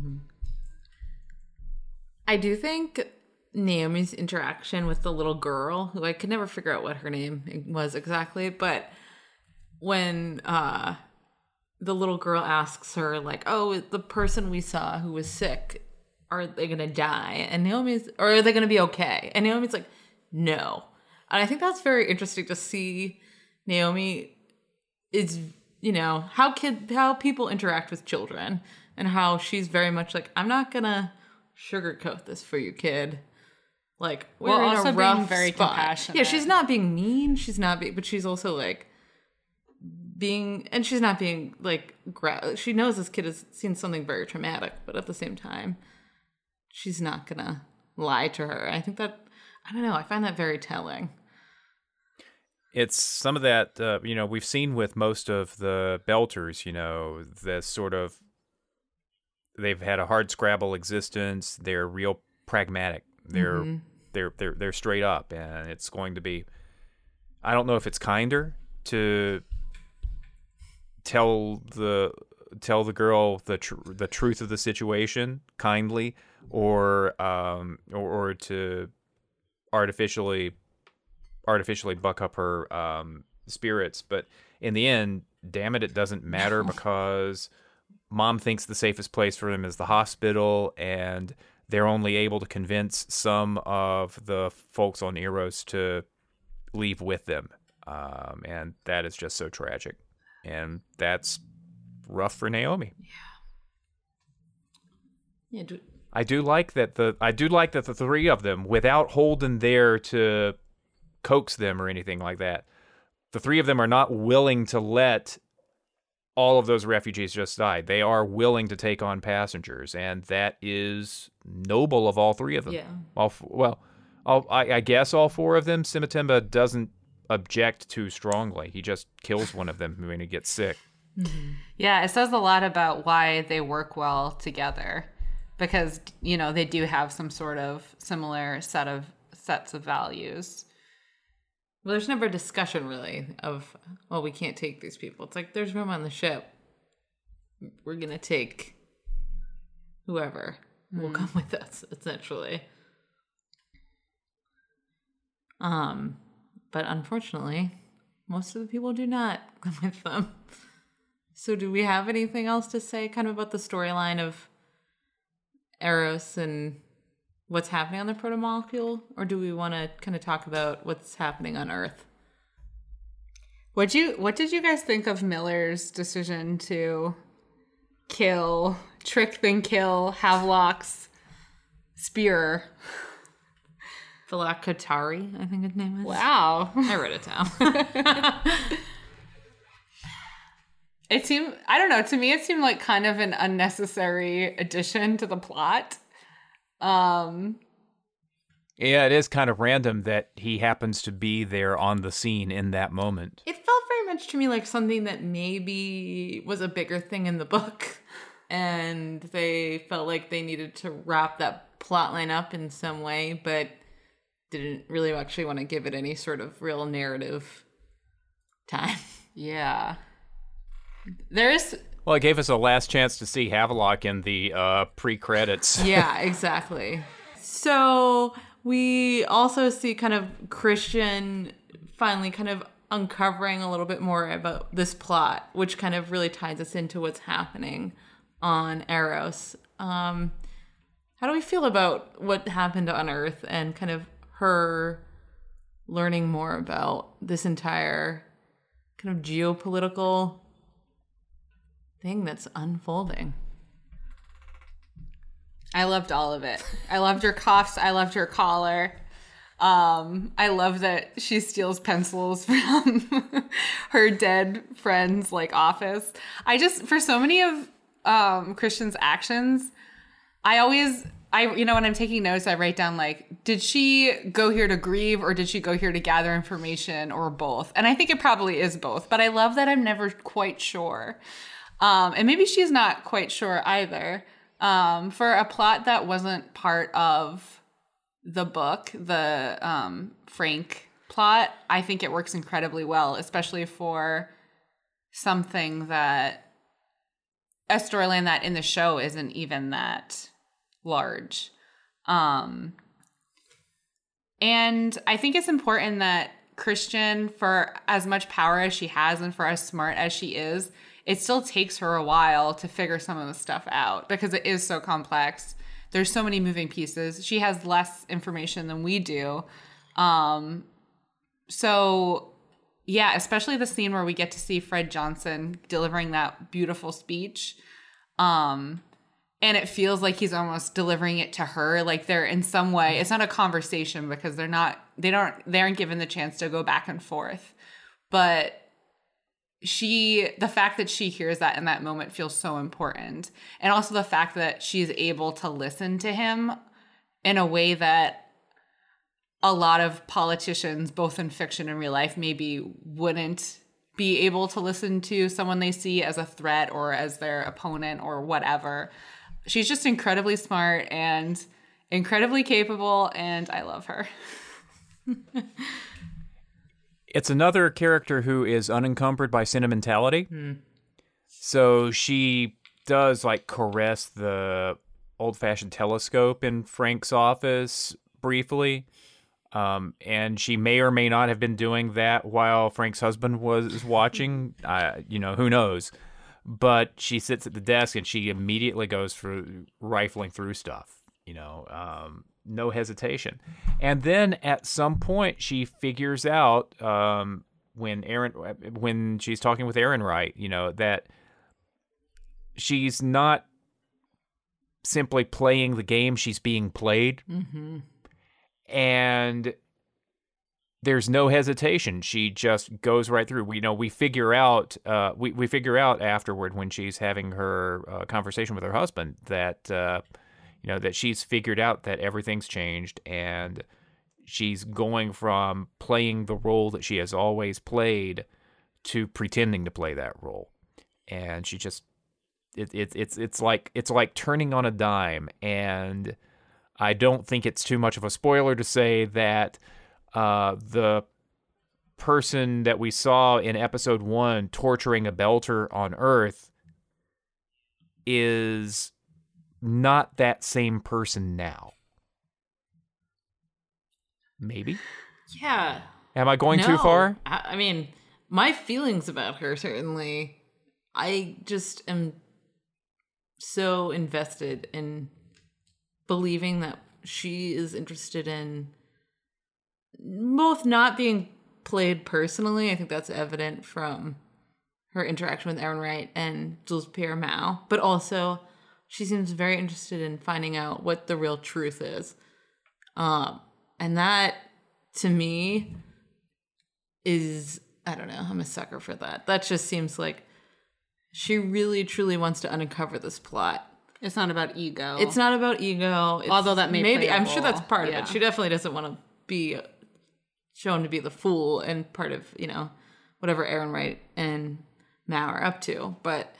I do think Naomi's interaction with the little girl, who I could never figure out what her name was exactly, but when uh, the little girl asks her, like, oh, the person we saw who was sick, are they going to die? And Naomi's, or are they going to be okay? And Naomi's like, no. And I think that's very interesting to see. Naomi is, you know, how kid, how people interact with children, and how she's very much like, I'm not going to sugarcoat this for you, kid. Like, we're well, in also a rough being very spot. Compassionate. Yeah, she's not being mean. She's not being, but she's also like being, and she's not being like, gra- she knows this kid has seen something very traumatic, but at the same time, she's not gonna lie to her. I think that, I don't know, I find that very telling. It's some of that, uh, you know, we've seen with most of the Belters, you know, the sort of, they've had a hard scrabble existence. They're real pragmatic. They're, mm-hmm. they're, they're, they're straight up, and it's going to be, I don't know if it's kinder to tell the, tell the girl the tr- the truth of the situation kindly, or um or, or to artificially artificially buck up her um spirits. But in the end, damn it, it doesn't matter, because mom thinks the safest place for them is the hospital, and they're only able to convince some of the folks on Eros to leave with them, um and that is just so tragic, and that's rough for Naomi. Yeah. Yeah. Do- I do like that the I do like that the three of them, without Holden there to coax them or anything like that, the three of them are not willing to let all of those refugees just die. They are willing to take on passengers, and that is noble of all three of them. Yeah. All, well, all, I, I guess all four of them. Simatimba doesn't object too strongly. He just kills one of them when he gets sick. Mm-hmm. Yeah, it says a lot about why they work well together, because, you know, they do have some sort of similar set of sets of values. Well, there's never a discussion really of, well, we can't take these people. It's like, there's room on the ship. We're going to take whoever mm. will come with us, essentially. Um, but unfortunately, most of the people do not come with them. So do we have anything else to say kind of about the storyline of Eros and what's happening on the protomolecule? Or do we want to kind of talk about what's happening on Earth? What you what did you guys think of Miller's decision to kill, trick then kill Havelock's spear? Philakotari, I think his name is. Wow. I wrote it down. It seemed, I don't know, to me it seemed like kind of an unnecessary addition to the plot. Um, yeah, it is kind of random that he happens to be there on the scene in that moment. It felt very much to me like something that maybe was a bigger thing in the book, and they felt like they needed to wrap that plot line up in some way, but didn't really actually want to give it any sort of real narrative time. Yeah. There's... Well, it gave us a last chance to see Havelock in the uh, pre-credits. Yeah, exactly. So we also see kind of Christian finally kind of uncovering a little bit more about this plot, which kind of really ties us into what's happening on Eros. Um, how do we feel about what happened on Earth and kind of her learning more about this entire kind of geopolitical thing that's unfolding? I loved all of it. I loved her cuffs. I loved her collar. Um, I love that she steals pencils from her dead friend's like office. I just, for so many of um, Christian's actions, I always, I you know, when I'm taking notes, I write down like, did she go here to grieve or did she go here to gather information or both? And I think it probably is both. But I love that I'm never quite sure. Um, and maybe she's not quite sure either. Um, for a plot that wasn't part of the book, the um, Frank plot, I think it works incredibly well, especially for something that, a storyline that in the show isn't even that large. Um, and I think it's important that Christian, for as much power as she has and for as smart as she is, it still takes her a while to figure some of the stuff out because it is so complex. There's so many moving pieces. She has less information than we do. Um, so, yeah, especially the scene where we get to see Fred Johnson delivering that beautiful speech. Um, and it feels like he's almost delivering it to her. Like they're in some way, it's not a conversation because they're not, they don't, they aren't given the chance to go back and forth. But she, the fact that she hears that in that moment feels so important. And also the fact that she's able to listen to him in a way that a lot of politicians, both in fiction and real life, maybe wouldn't be able to listen to someone they see as a threat or as their opponent or whatever. She's just incredibly smart and incredibly capable, and I love her. It's another character who is unencumbered by sentimentality. Hmm. So she does like caress the old-fashioned telescope in Frank's office briefly. Um, and she may or may not have been doing that while Frank's husband was watching. Uh, you know, who knows? But she sits at the desk and she immediately goes through rifling through stuff. You know, um, no hesitation. And then at some point she figures out um, when Aaron, when she's talking with Ehrenreich, you know, that she's not simply playing the game; she's being played. Mm-hmm. And there's no hesitation. She just goes right through. We you know we figure out uh, we we figure out afterward when she's having her uh, conversation with her husband that uh, you know that she's figured out that everything's changed and she's going from playing the role that she has always played to pretending to play that role. and she just it, it it's it's like it's like turning on a dime. And I don't think it's too much of a spoiler to say that uh, the person that we saw in episode one torturing a Belter on Earth is not that same person now. Maybe? Yeah. Am I going no, too far? I, I mean, my feelings about her, certainly. I just am so invested in believing that she is interested in both not being played personally. I think that's evident from her interaction with Aaron and Jules Pierre Mao, but also she seems very interested in finding out what the real truth is. Um, and that, to me, is, I don't know, I'm a sucker for that. That just seems like she really, truly wants to uncover this plot. It's not about ego. It's not about ego. It's, Although that may maybe play a I'm sure that's role. part Yeah. of it. She definitely doesn't want to be shown to be the fool and part of, you know, whatever Aaron Wright and Mao are up to. But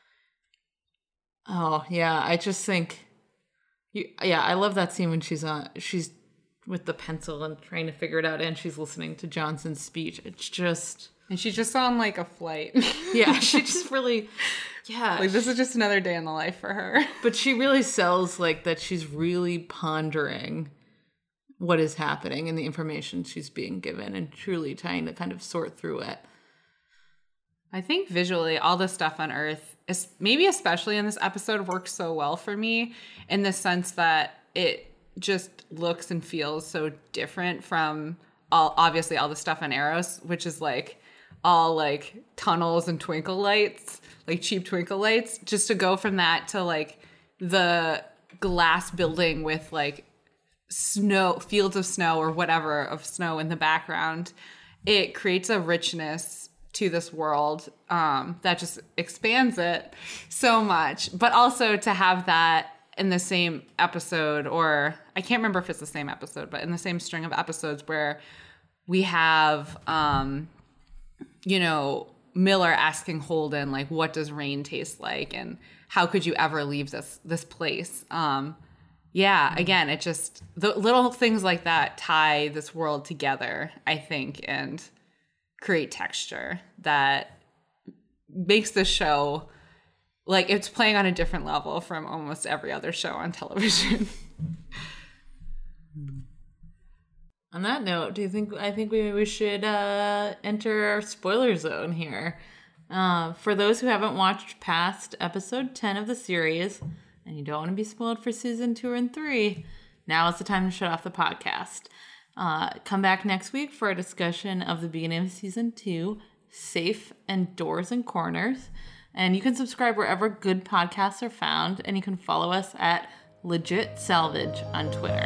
oh yeah, I just think, you, yeah, I love that scene when she's on, she's with the pencil and trying to figure it out, and she's listening to Johnson's speech. It's just, and she's just on like a flight. yeah, she just really, yeah, like this is just another day in the life for her. But she really sells like that she's really pondering what is happening and the information she's being given and truly trying to kind of sort through it. I think visually, all the stuff on Earth, is maybe especially in this episode, works so well for me in the sense that it just looks and feels so different from all, obviously all the stuff on Eros, which is like all like tunnels and twinkle lights, like cheap twinkle lights, just to go from that to like the glass building with like snow, fields of snow or whatever of snow in the background. It creates a richness to this world um, that just expands it so much. But also to have that in the same episode, or I can't remember if it's the same episode, but in the same string of episodes where we have, um, you know, Miller asking Holden, like, what does rain taste like? And how could you ever leave this this place? Um, yeah, again, it just, the little things like that tie this world together, I think, and create texture that makes the show like it's playing on a different level from almost every other show on television. On that note, do you think I think we we should uh, enter our spoiler zone here? Uh, for those who haven't watched past episode ten of the series, and you don't want to be spoiled for season two and three, now is the time to shut off the podcast. Uh, come back next week for a discussion of the beginning of season two, Safe and Doors and Corners. And you can subscribe wherever good podcasts are found, and you can follow us at Legit Salvage on Twitter.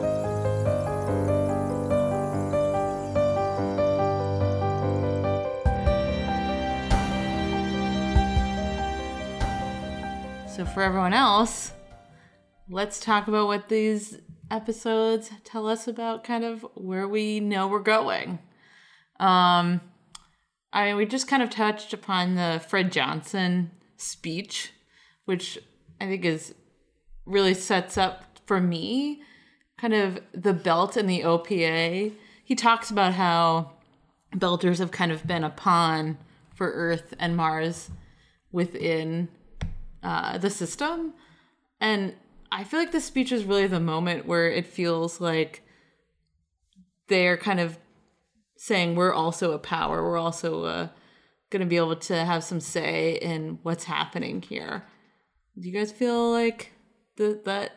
So for everyone else, let's talk about what these episodes tell us about kind of where we know we're going. Um, I mean, we just kind of touched upon the Fred Johnson speech, which I think is really sets up for me kind of the belt and the O P A. He talks about how Belters have kind of been a pawn for Earth and Mars within uh, the system. And I feel like this speech is really the moment where it feels like they're kind of saying we're also a power. We're also uh, going to be able to have some say in what's happening here. Do you guys feel like the, that?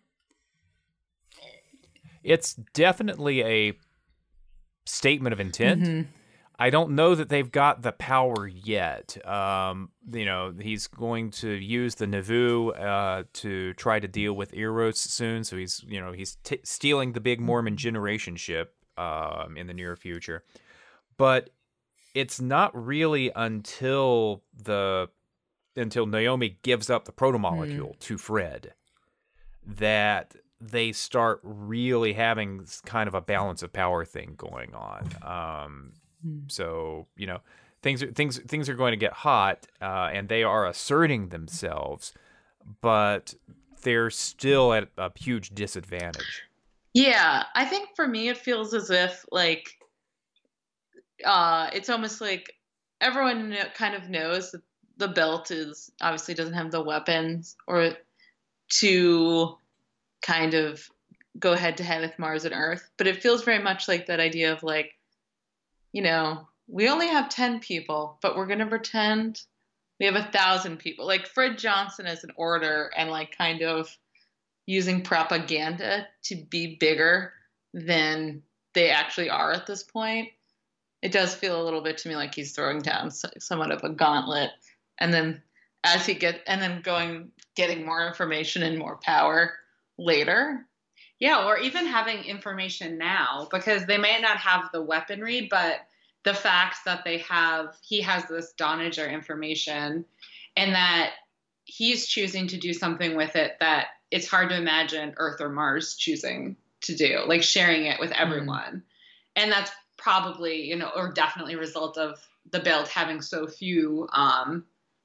It's definitely a statement of intent. Mm-hmm. I don't know that they've got the power yet. Um, you know, he's going to use the Nauvoo uh, to try to deal with Eros soon. So he's, you know, he's t- stealing the big Mormon generation ship um, in the near future. But it's not really until the until Naomi gives up the protomolecule mm. to Fred that they start really having kind of a balance of power thing going on. Um, So, you know, things are things things are going to get hot, uh, and they are asserting themselves, but they're still at a huge disadvantage. Yeah, I think for me it feels as if like uh, it's almost like everyone kind of knows that the belt is obviously doesn't have the weapons or to kind of go head to head with Mars and Earth, but it feels very much like that idea of like, you know, we only have ten people, but we're going to pretend we have a thousand people. Like Fred Johnson as an orator and like kind of using propaganda to be bigger than they actually are at this point. It does feel a little bit to me like he's throwing down somewhat of a gauntlet. And then as he get, and then going, getting more information and more power later. Yeah, or even having information now, because they may not have the weaponry, but the fact that they have, he has this Doniger information and that he's choosing to do something with it that it's hard to imagine Earth or Mars choosing to do, like sharing it with everyone. Mm. And that's probably, you know, or definitely a result of the belt having so few, um,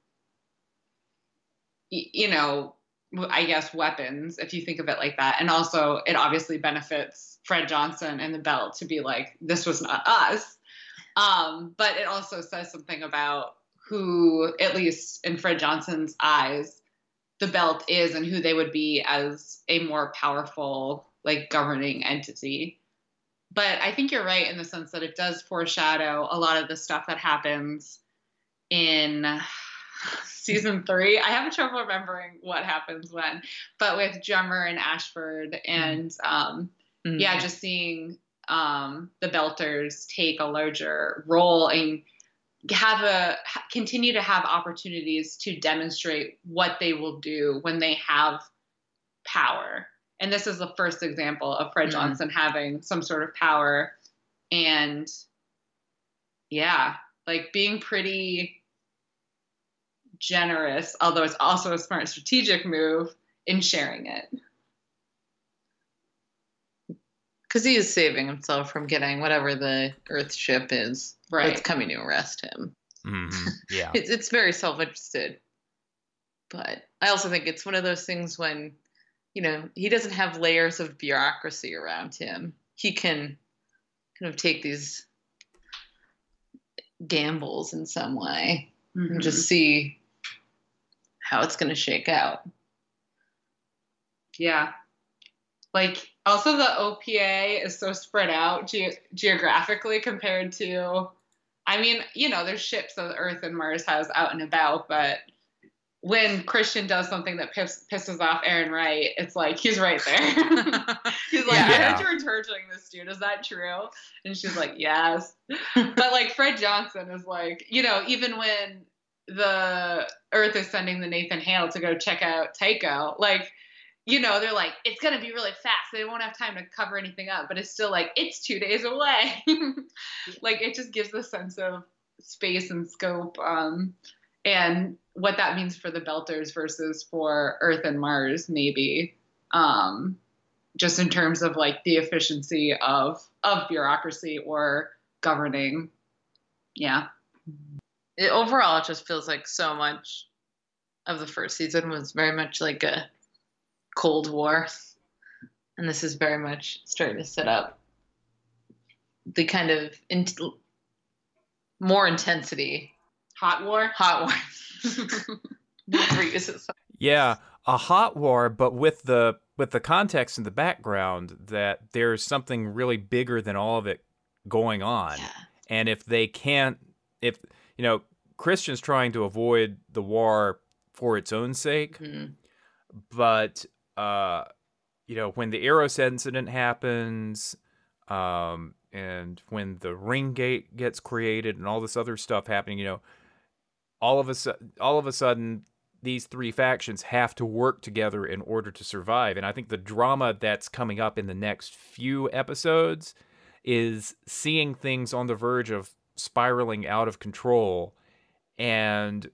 y- you know, I guess weapons, if you think of it like that. And also it obviously benefits Fred Johnson and the belt to be like, this was not us. Um, but it also says something about who, at least in Fred Johnson's eyes, the belt is and who they would be as a more powerful, like, governing entity. But I think you're right in the sense that it does foreshadow a lot of the stuff that happens in season three. I have trouble remembering what happens when, but with Drummer and Ashford and, um, mm-hmm. yeah, just seeing um, the Belters take a larger role and have a continue to have opportunities to demonstrate what they will do when they have power. And this is the first example of Fred mm-hmm. Johnson having some sort of power and yeah, like being pretty generous, although it's also a smart strategic move in sharing it. Because he is saving himself from getting whatever the Earth ship is right. that's coming to arrest him. Mm-hmm. Yeah. it's, it's very self-interested. But I also think it's one of those things when, you know, he doesn't have layers of bureaucracy around him. He can kind of take these gambles in some way mm-hmm. and just see how it's going to shake out. Yeah. Like, also the O P A is so spread out ge- geographically compared to, I mean, you know, there's ships that Earth and Mars has out and about, but when Christian does something that piss, pisses off Aaron Wright, it's like, he's right there. He's like, yeah. I heard you were torturing this dude. Is that true? And she's like, yes. But like Fred Johnson is like, you know, even when the Earth is sending the Nathan Hale to go check out Tycho, like, you know, they're like, it's going to be really fast. They won't have time to cover anything up. But it's still like, it's two days away. Like, it just gives a sense of space and scope um, and what that means for the Belters versus for Earth and Mars, maybe. Um, just in terms of, like, the efficiency of, of bureaucracy or governing. Yeah. It, overall, it just feels like so much of the first season was very much like a Cold War, and this is very much starting to set up the kind of in- more intensity. Hot war? Hot war. Yeah, a hot war, but with the with the context in the background that there's something really bigger than all of it going on. Yeah. And if they can't, if, you know, Christian's trying to avoid the war for its own sake, mm-hmm. but Uh, you know, when the Eros incident happens, um, and when the Ring Gate gets created and all this other stuff happening, you know, all of a su- all of a sudden, these three factions have to work together in order to survive. And I think the drama that's coming up in the next few episodes is seeing things on the verge of spiraling out of control, and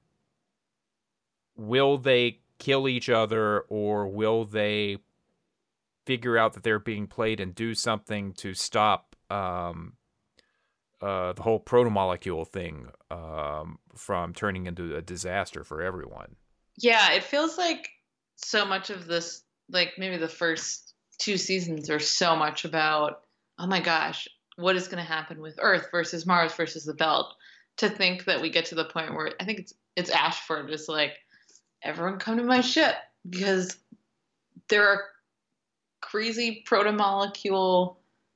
will they kill each other, or will they figure out that they're being played and do something to stop um, uh, the whole protomolecule thing um, from turning into a disaster for everyone. Yeah, it feels like so much of this, like maybe the first two seasons are so much about, oh my gosh, what is going to happen with Earth versus Mars versus the Belt? To think that we get to the point where I think it's it's Ashford is like, everyone come to my ship because there are crazy protomolecule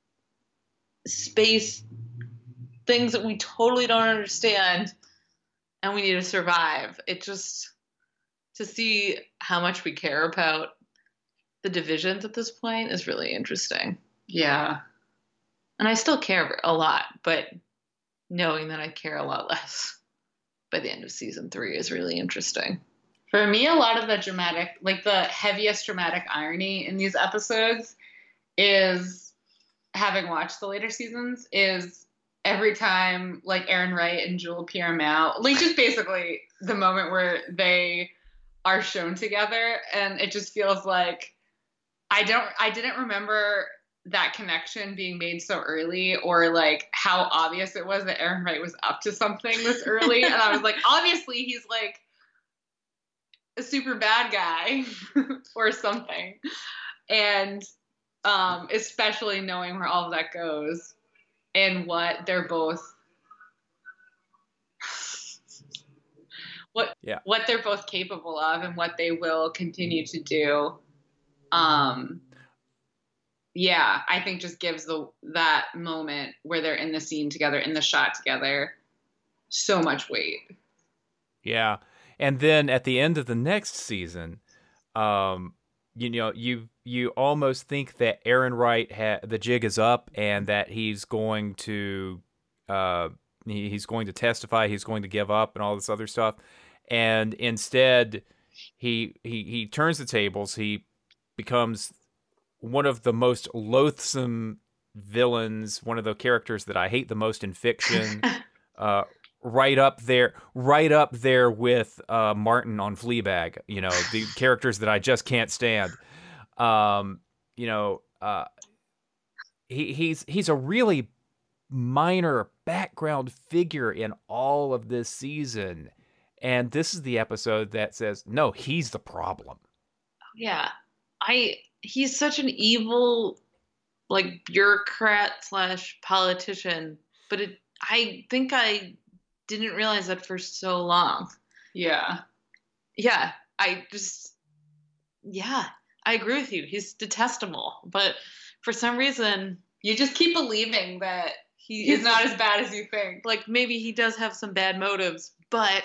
space things that we totally don't understand and we need to survive. It just, to see how much we care about the divisions at this point is really interesting. Yeah. And I still care a lot, but knowing that I care a lot less by the end of season three is really interesting. For me, a lot of the dramatic, like the heaviest dramatic irony in these episodes is, having watched the later seasons, is every time like Aaron Wright and Jewel Pierre Mao, like just basically the moment where they are shown together, and it just feels like I don't, I didn't remember that connection being made so early, or like how obvious it was that Aaron Wright was up to something this early. And I was like, obviously he's like a super bad guy or something. And um, especially knowing where all of that goes and what they're both, what, yeah. what they're both capable of and what they will continue to do. Um, yeah, I think just gives the that moment where they're in the scene together, in the shot together, so much weight. Yeah. And then at the end of the next season, um, you know, you you almost think that Aaron Wright ha- the jig is up and that he's going to uh, he, he's going to testify, he's going to give up, and all this other stuff. And instead, he he he turns the tables. He becomes one of the most loathsome villains, one of the characters that I hate the most in fiction. uh, right up there, right up there with uh, Martin on Fleabag. You know, the characters that I just can't stand. Um, you know, uh, he he's he's a really minor background figure in all of this season, and this is the episode that says, no, he's the problem. Yeah, I. He's such an evil, like, bureaucrat slash politician, but it, I think I didn't realize that for so long. Yeah. Yeah, I just, yeah, I agree with you. He's detestable, but for some reason, you just keep believing that he is not as bad as you think. Like, maybe he does have some bad motives, but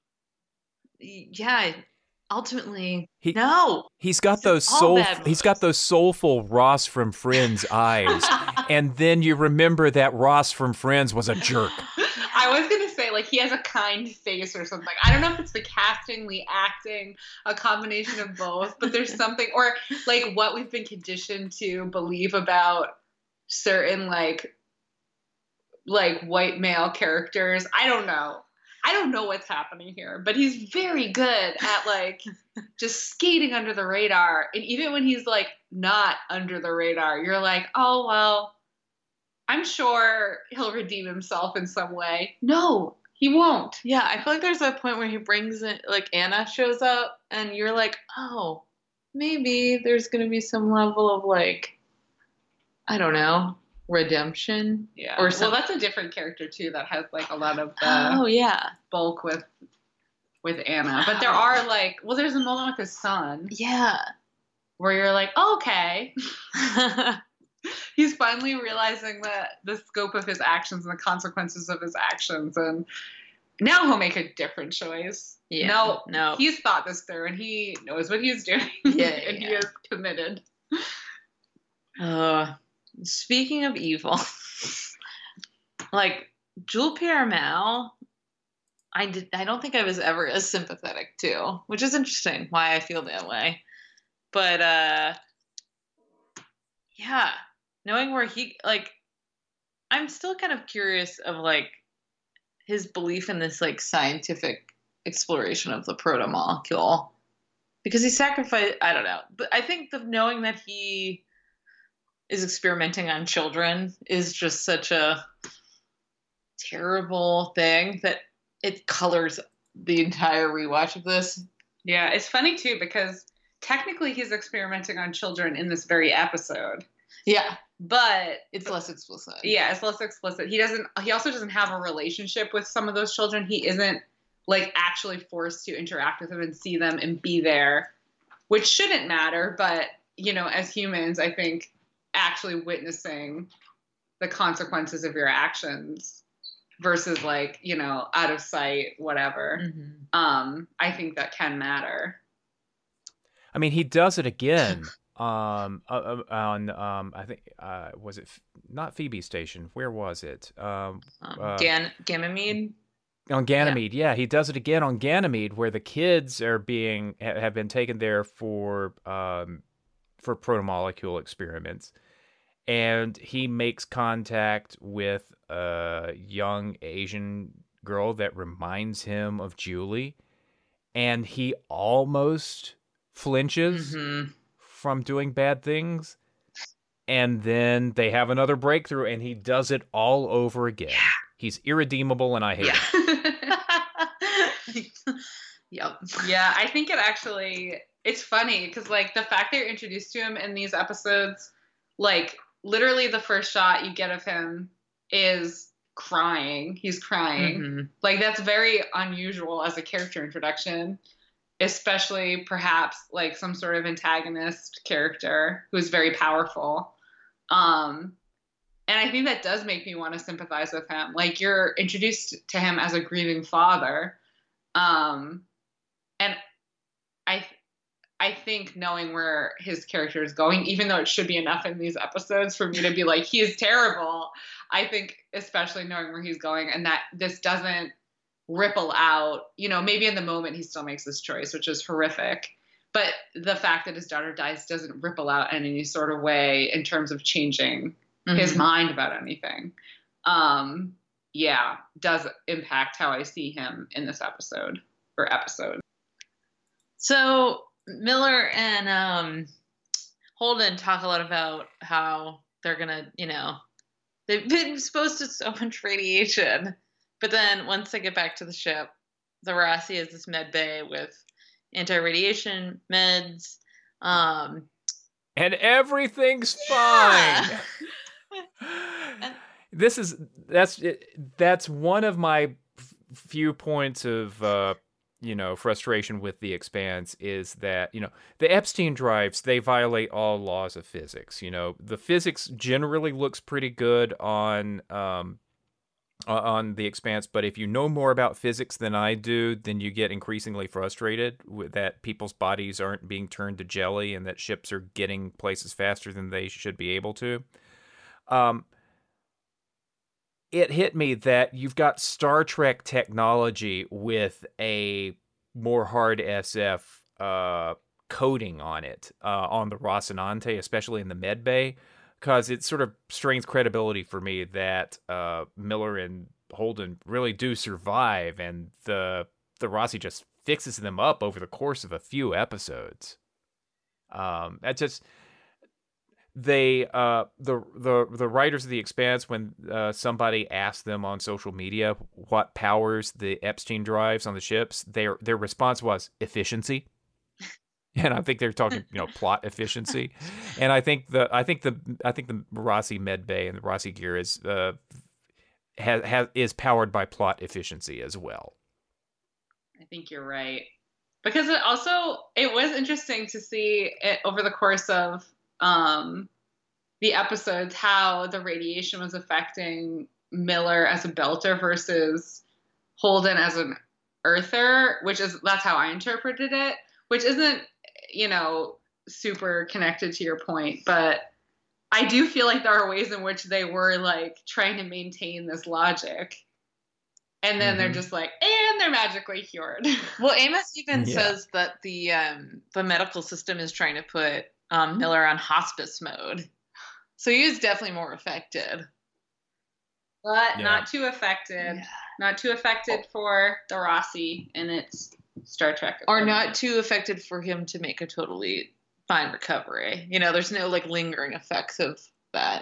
yeah, ultimately, he, no. He's got those soul. He's got those soulful Ross from Friends eyes, and then you remember that Ross from Friends was a jerk. I was gonna say, like, he has a kind face or something. I don't know if it's the casting, the acting, a combination of both, but there's something, or like what we've been conditioned to believe about certain like like white male characters. I don't know. I don't know what's happening here, but he's very good at like just skating under the radar. And even when he's like not under the radar, you're like, oh, well, I'm sure he'll redeem himself in some way. No, he won't. Yeah, I feel like there's that point where he brings in, like, Anna shows up and you're like, oh, maybe there's going to be some level of like, I don't know, redemption. Yeah. Or some... Well, that's a different character too that has like a lot of the oh yeah bulk with with Anna. But there are like, well, there's a moment with his son. Yeah. Where you're like, oh, okay. He's finally realizing that the scope of his actions and the consequences of his actions, and now he'll make a different choice. Yeah. No, no. He's thought this through and he knows what he's doing. Yeah. And yeah. he is committed. Uh Speaking of evil, like, Jewel Pierre Mao, I did. I don't think I was ever as sympathetic to, which is interesting why I feel that way. But, uh, yeah, knowing where he, like, I'm still kind of curious of, like, his belief in this, like, scientific exploration of the protomolecule. Because he sacrificed, I don't know. But I think the knowing that he is experimenting on children is just such a terrible thing that it colors the entire rewatch of this. Yeah, it's funny too because technically he's experimenting on children in this very episode. Yeah, but it's less explicit. Yeah, it's less explicit. He doesn't he also doesn't have a relationship with some of those children. He isn't like actually forced to interact with them and see them and be there, which shouldn't matter, but you know, as humans, I think actually witnessing the consequences of your actions versus like, you know, out of sight, whatever. Mm-hmm. Um, I think that can matter. I mean, he does it again um, uh, on, um, I think, uh, was it not Phoebe Station? Where was it? Um, um, uh, Gan- Ganymede? On Ganymede, yeah. yeah. He does it again on Ganymede where the kids are being, have been taken there for, um, for protomolecule experiments. And he makes contact with a young Asian girl that reminds him of Julie. And he almost flinches mm-hmm. from doing bad things. And then they have another breakthrough and he does it all over again. Yeah. He's irredeemable and I hate yeah. him. Yep. Yeah, I think it actually, it's funny because like the fact that you're introduced to him in these episodes, like, literally the first shot you get of him is crying. He's crying. Mm-hmm. Like, that's very unusual as a character introduction, especially perhaps like some sort of antagonist character who's very powerful. Um, and I think that does make me want to sympathize with him. Like, you're introduced to him as a grieving father. Um, and I I think knowing where his character is going, even though it should be enough in these episodes for me to be like, he is terrible, I think especially knowing where he's going and that this doesn't ripple out, you know, maybe in the moment he still makes this choice, which is horrific, but the fact that his daughter dies doesn't ripple out in any sort of way in terms of changing mm-hmm. his mind about anything. Um, yeah, does impact how I see him in this episode or episode. So Miller and um, Holden talk a lot about how they're going to, you know, they've been exposed to so much radiation. But then once they get back to the ship, the Roci is this med bay with anti-radiation meds. Um, and everything's yeah. fine. and, this is, that's, that's one of my few points of, uh, you know, frustration with The Expanse is that, you know, the Epstein drives, they violate all laws of physics. You know, the physics generally looks pretty good on um, on The Expanse, but if you know more about physics than I do, then you get increasingly frustrated with that people's bodies aren't being turned to jelly and that ships are getting places faster than they should be able to. Um, it hit me that you've got Star Trek technology with a more hard S F uh, coating on it, uh, on the Rocinante, especially in the med bay, because it sort of strains credibility for me that uh, Miller and Holden really do survive, and the the Roci just fixes them up over the course of a few episodes. Um, that just... They, uh, the the the writers of The Expanse, when uh, somebody asked them on social media what powers the Epstein drives on the ships, their their response was efficiency, and I think they're talking, you know, plot efficiency, and I think the I think the I think the Roci med bay and the Roci gear is uh has, has is powered by plot efficiency as well. I think you're right, because it also it was interesting to see it over the course of. Um, the episodes, how the radiation was affecting Miller as a belter versus Holden as an earther, which is, that's how I interpreted it, which isn't, you know, super connected to your point, but I do feel like there are ways in which they were like trying to maintain this logic. And then mm-hmm. they're just like, and they're magically cured. Well, Amos even yeah. says that the, um, the medical system is trying to put Um, Miller on hospice mode. So he was definitely more affected. But yeah. not too affected. Yeah. Not too affected oh. for the Roci and its Star Trek. Or not too affected for him to make a totally fine recovery. You know, there's no like lingering effects of that.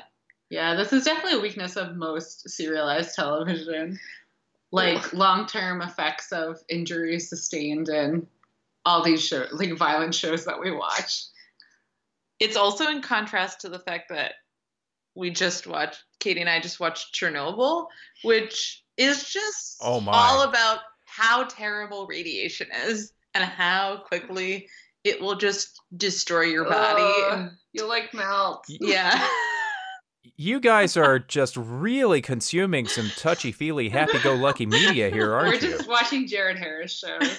Yeah, this is definitely a weakness of most serialized television. Like long-term effects of injuries sustained in all these shows, like violent shows that we watch. It's also in contrast to the fact that we just watched, Katie and I just watched Chernobyl, which is just oh my. all about how terrible radiation is and how quickly it will just destroy your body. Uh, and, you like melt. yeah. You guys are just really consuming some touchy-feely, happy-go-lucky media here, aren't We're you? just watching Jared Harris shows.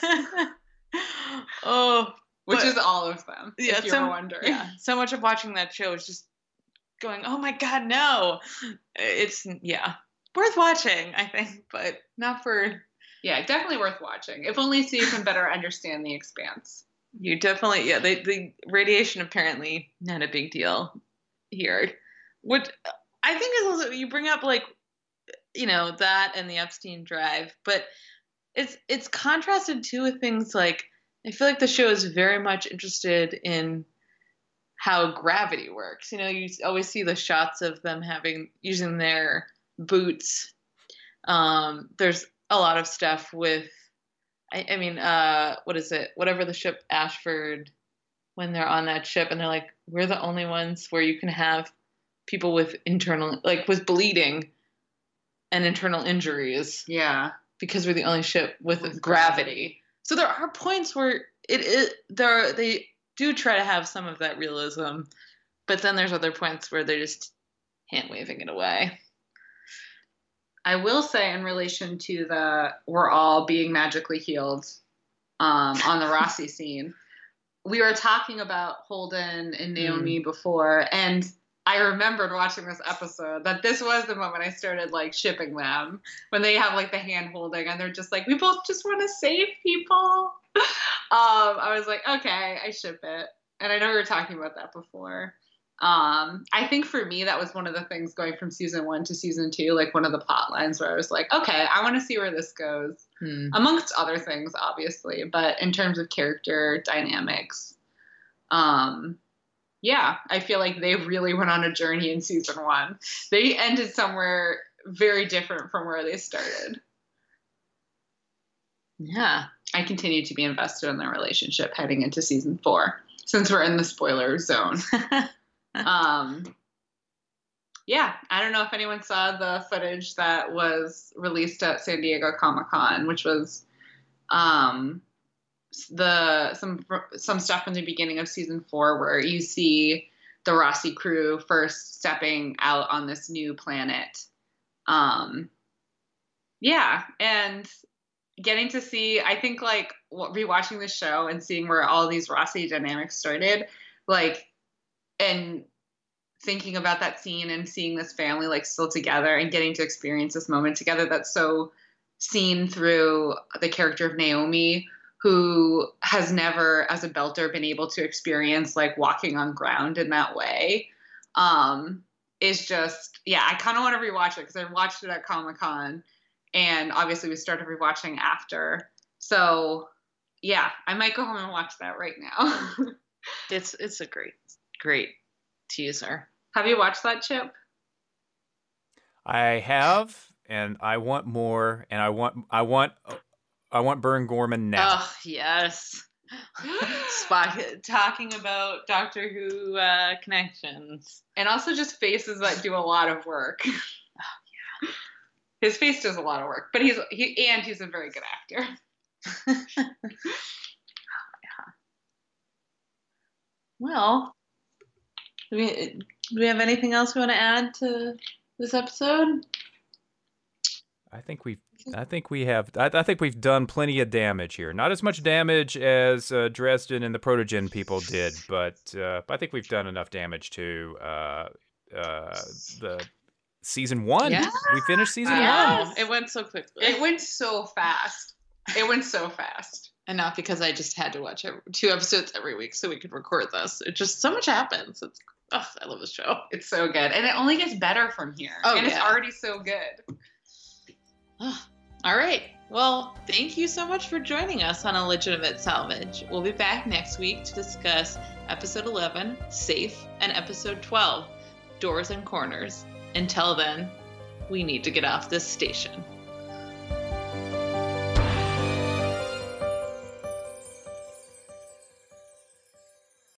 oh, Which but, is all of them, yeah, if you're so, wondering. Yeah, so much of watching that show is just going, oh my God, no. It's, yeah, worth watching, I think, but not for... Yeah, definitely worth watching. If only so you can better understand The Expanse. You definitely, yeah, the, the radiation apparently not a big deal here. What I think is also, you bring up, like, you know, that and the Epstein drive, but it's it's contrasted too with things like, I feel like the show is very much interested in how gravity works. You know, you always see the shots of them having, using their boots. Um, there's a lot of stuff with, I, I mean, uh, what is it? Whatever the ship Ashford, when they're on that ship and they're like, we're the only ones where you can have people with internal, like with bleeding and internal injuries. Yeah. Because we're the only ship with, with gravity. gravity. So there are points where it is, there, they do try to have some of that realism, but then there's other points where they're just hand waving it away. I will say, in relation to the we're all being magically healed um, on the Rossi scene, we were talking about Holden and Naomi mm. before, and I remembered watching this episode that this was the moment I started like shipping them, when they have like the hand holding and they're just like, we both just want to save people. um, I was like, okay, I ship it. And I know we were talking about that before. Um, I think for me, that was one of the things going from season one to season two, like one of the plot lines where I was like, okay, I want to see where this goes, hmm. amongst other things, obviously, but in terms of character dynamics, um, yeah, I feel like they really went on a journey in season one. They ended somewhere very different from where they started. Yeah. I continue to be invested in their relationship heading into season four, since we're in the spoiler zone. um, yeah, I don't know if anyone saw the footage that was released at San Diego Comic-Con, which was um, the some some stuff from the beginning of season four where you see the Rossi crew first stepping out on this new planet. Um, yeah, and getting to see, I think, like, rewatching the show and seeing where all these Rossi dynamics started, like, and thinking about that scene and seeing this family, like, still together and getting to experience this moment together that's so seen through the character of Naomi, who has never, as a Belter, been able to experience, like, walking on ground in that way, um, is just, yeah, I kind of want to rewatch it because I watched it at Comic-Con. And obviously we started rewatching after. So, yeah, I might go home and watch that right now. it's it's a great, great teaser. Have you watched that, Chip? I have, and I want more, and I want I want I want Burn Gorman now. Oh, yes. Spock talking about Doctor Who uh, connections. And also just faces that do a lot of work. Oh, yeah. His face does a lot of work, but he's he and he's a very good actor. Oh, yeah. Well, do we, do we have anything else we want to add to this episode? I think we've I think we have I, I think we've done plenty of damage here. Not as much damage as uh, Dresden and the Protogen people did, but uh, I think we've done enough damage to uh, uh, the. Season one. Yeah. We finished season yes. one. It went so quickly. It went so fast. It went so fast. And not because I just had to watch every, two episodes every week so we could record this. It just, so much happens. It's, oh, I love the show. It's so good. And it only gets better from here. Oh, and yeah. it's already so good. Oh, all right. Well, thank you so much for joining us on A Legitimate Salvage. We'll be back next week to discuss episode eleven, Safe, and episode twelve, Doors and Corners. Until then, we need to get off this station.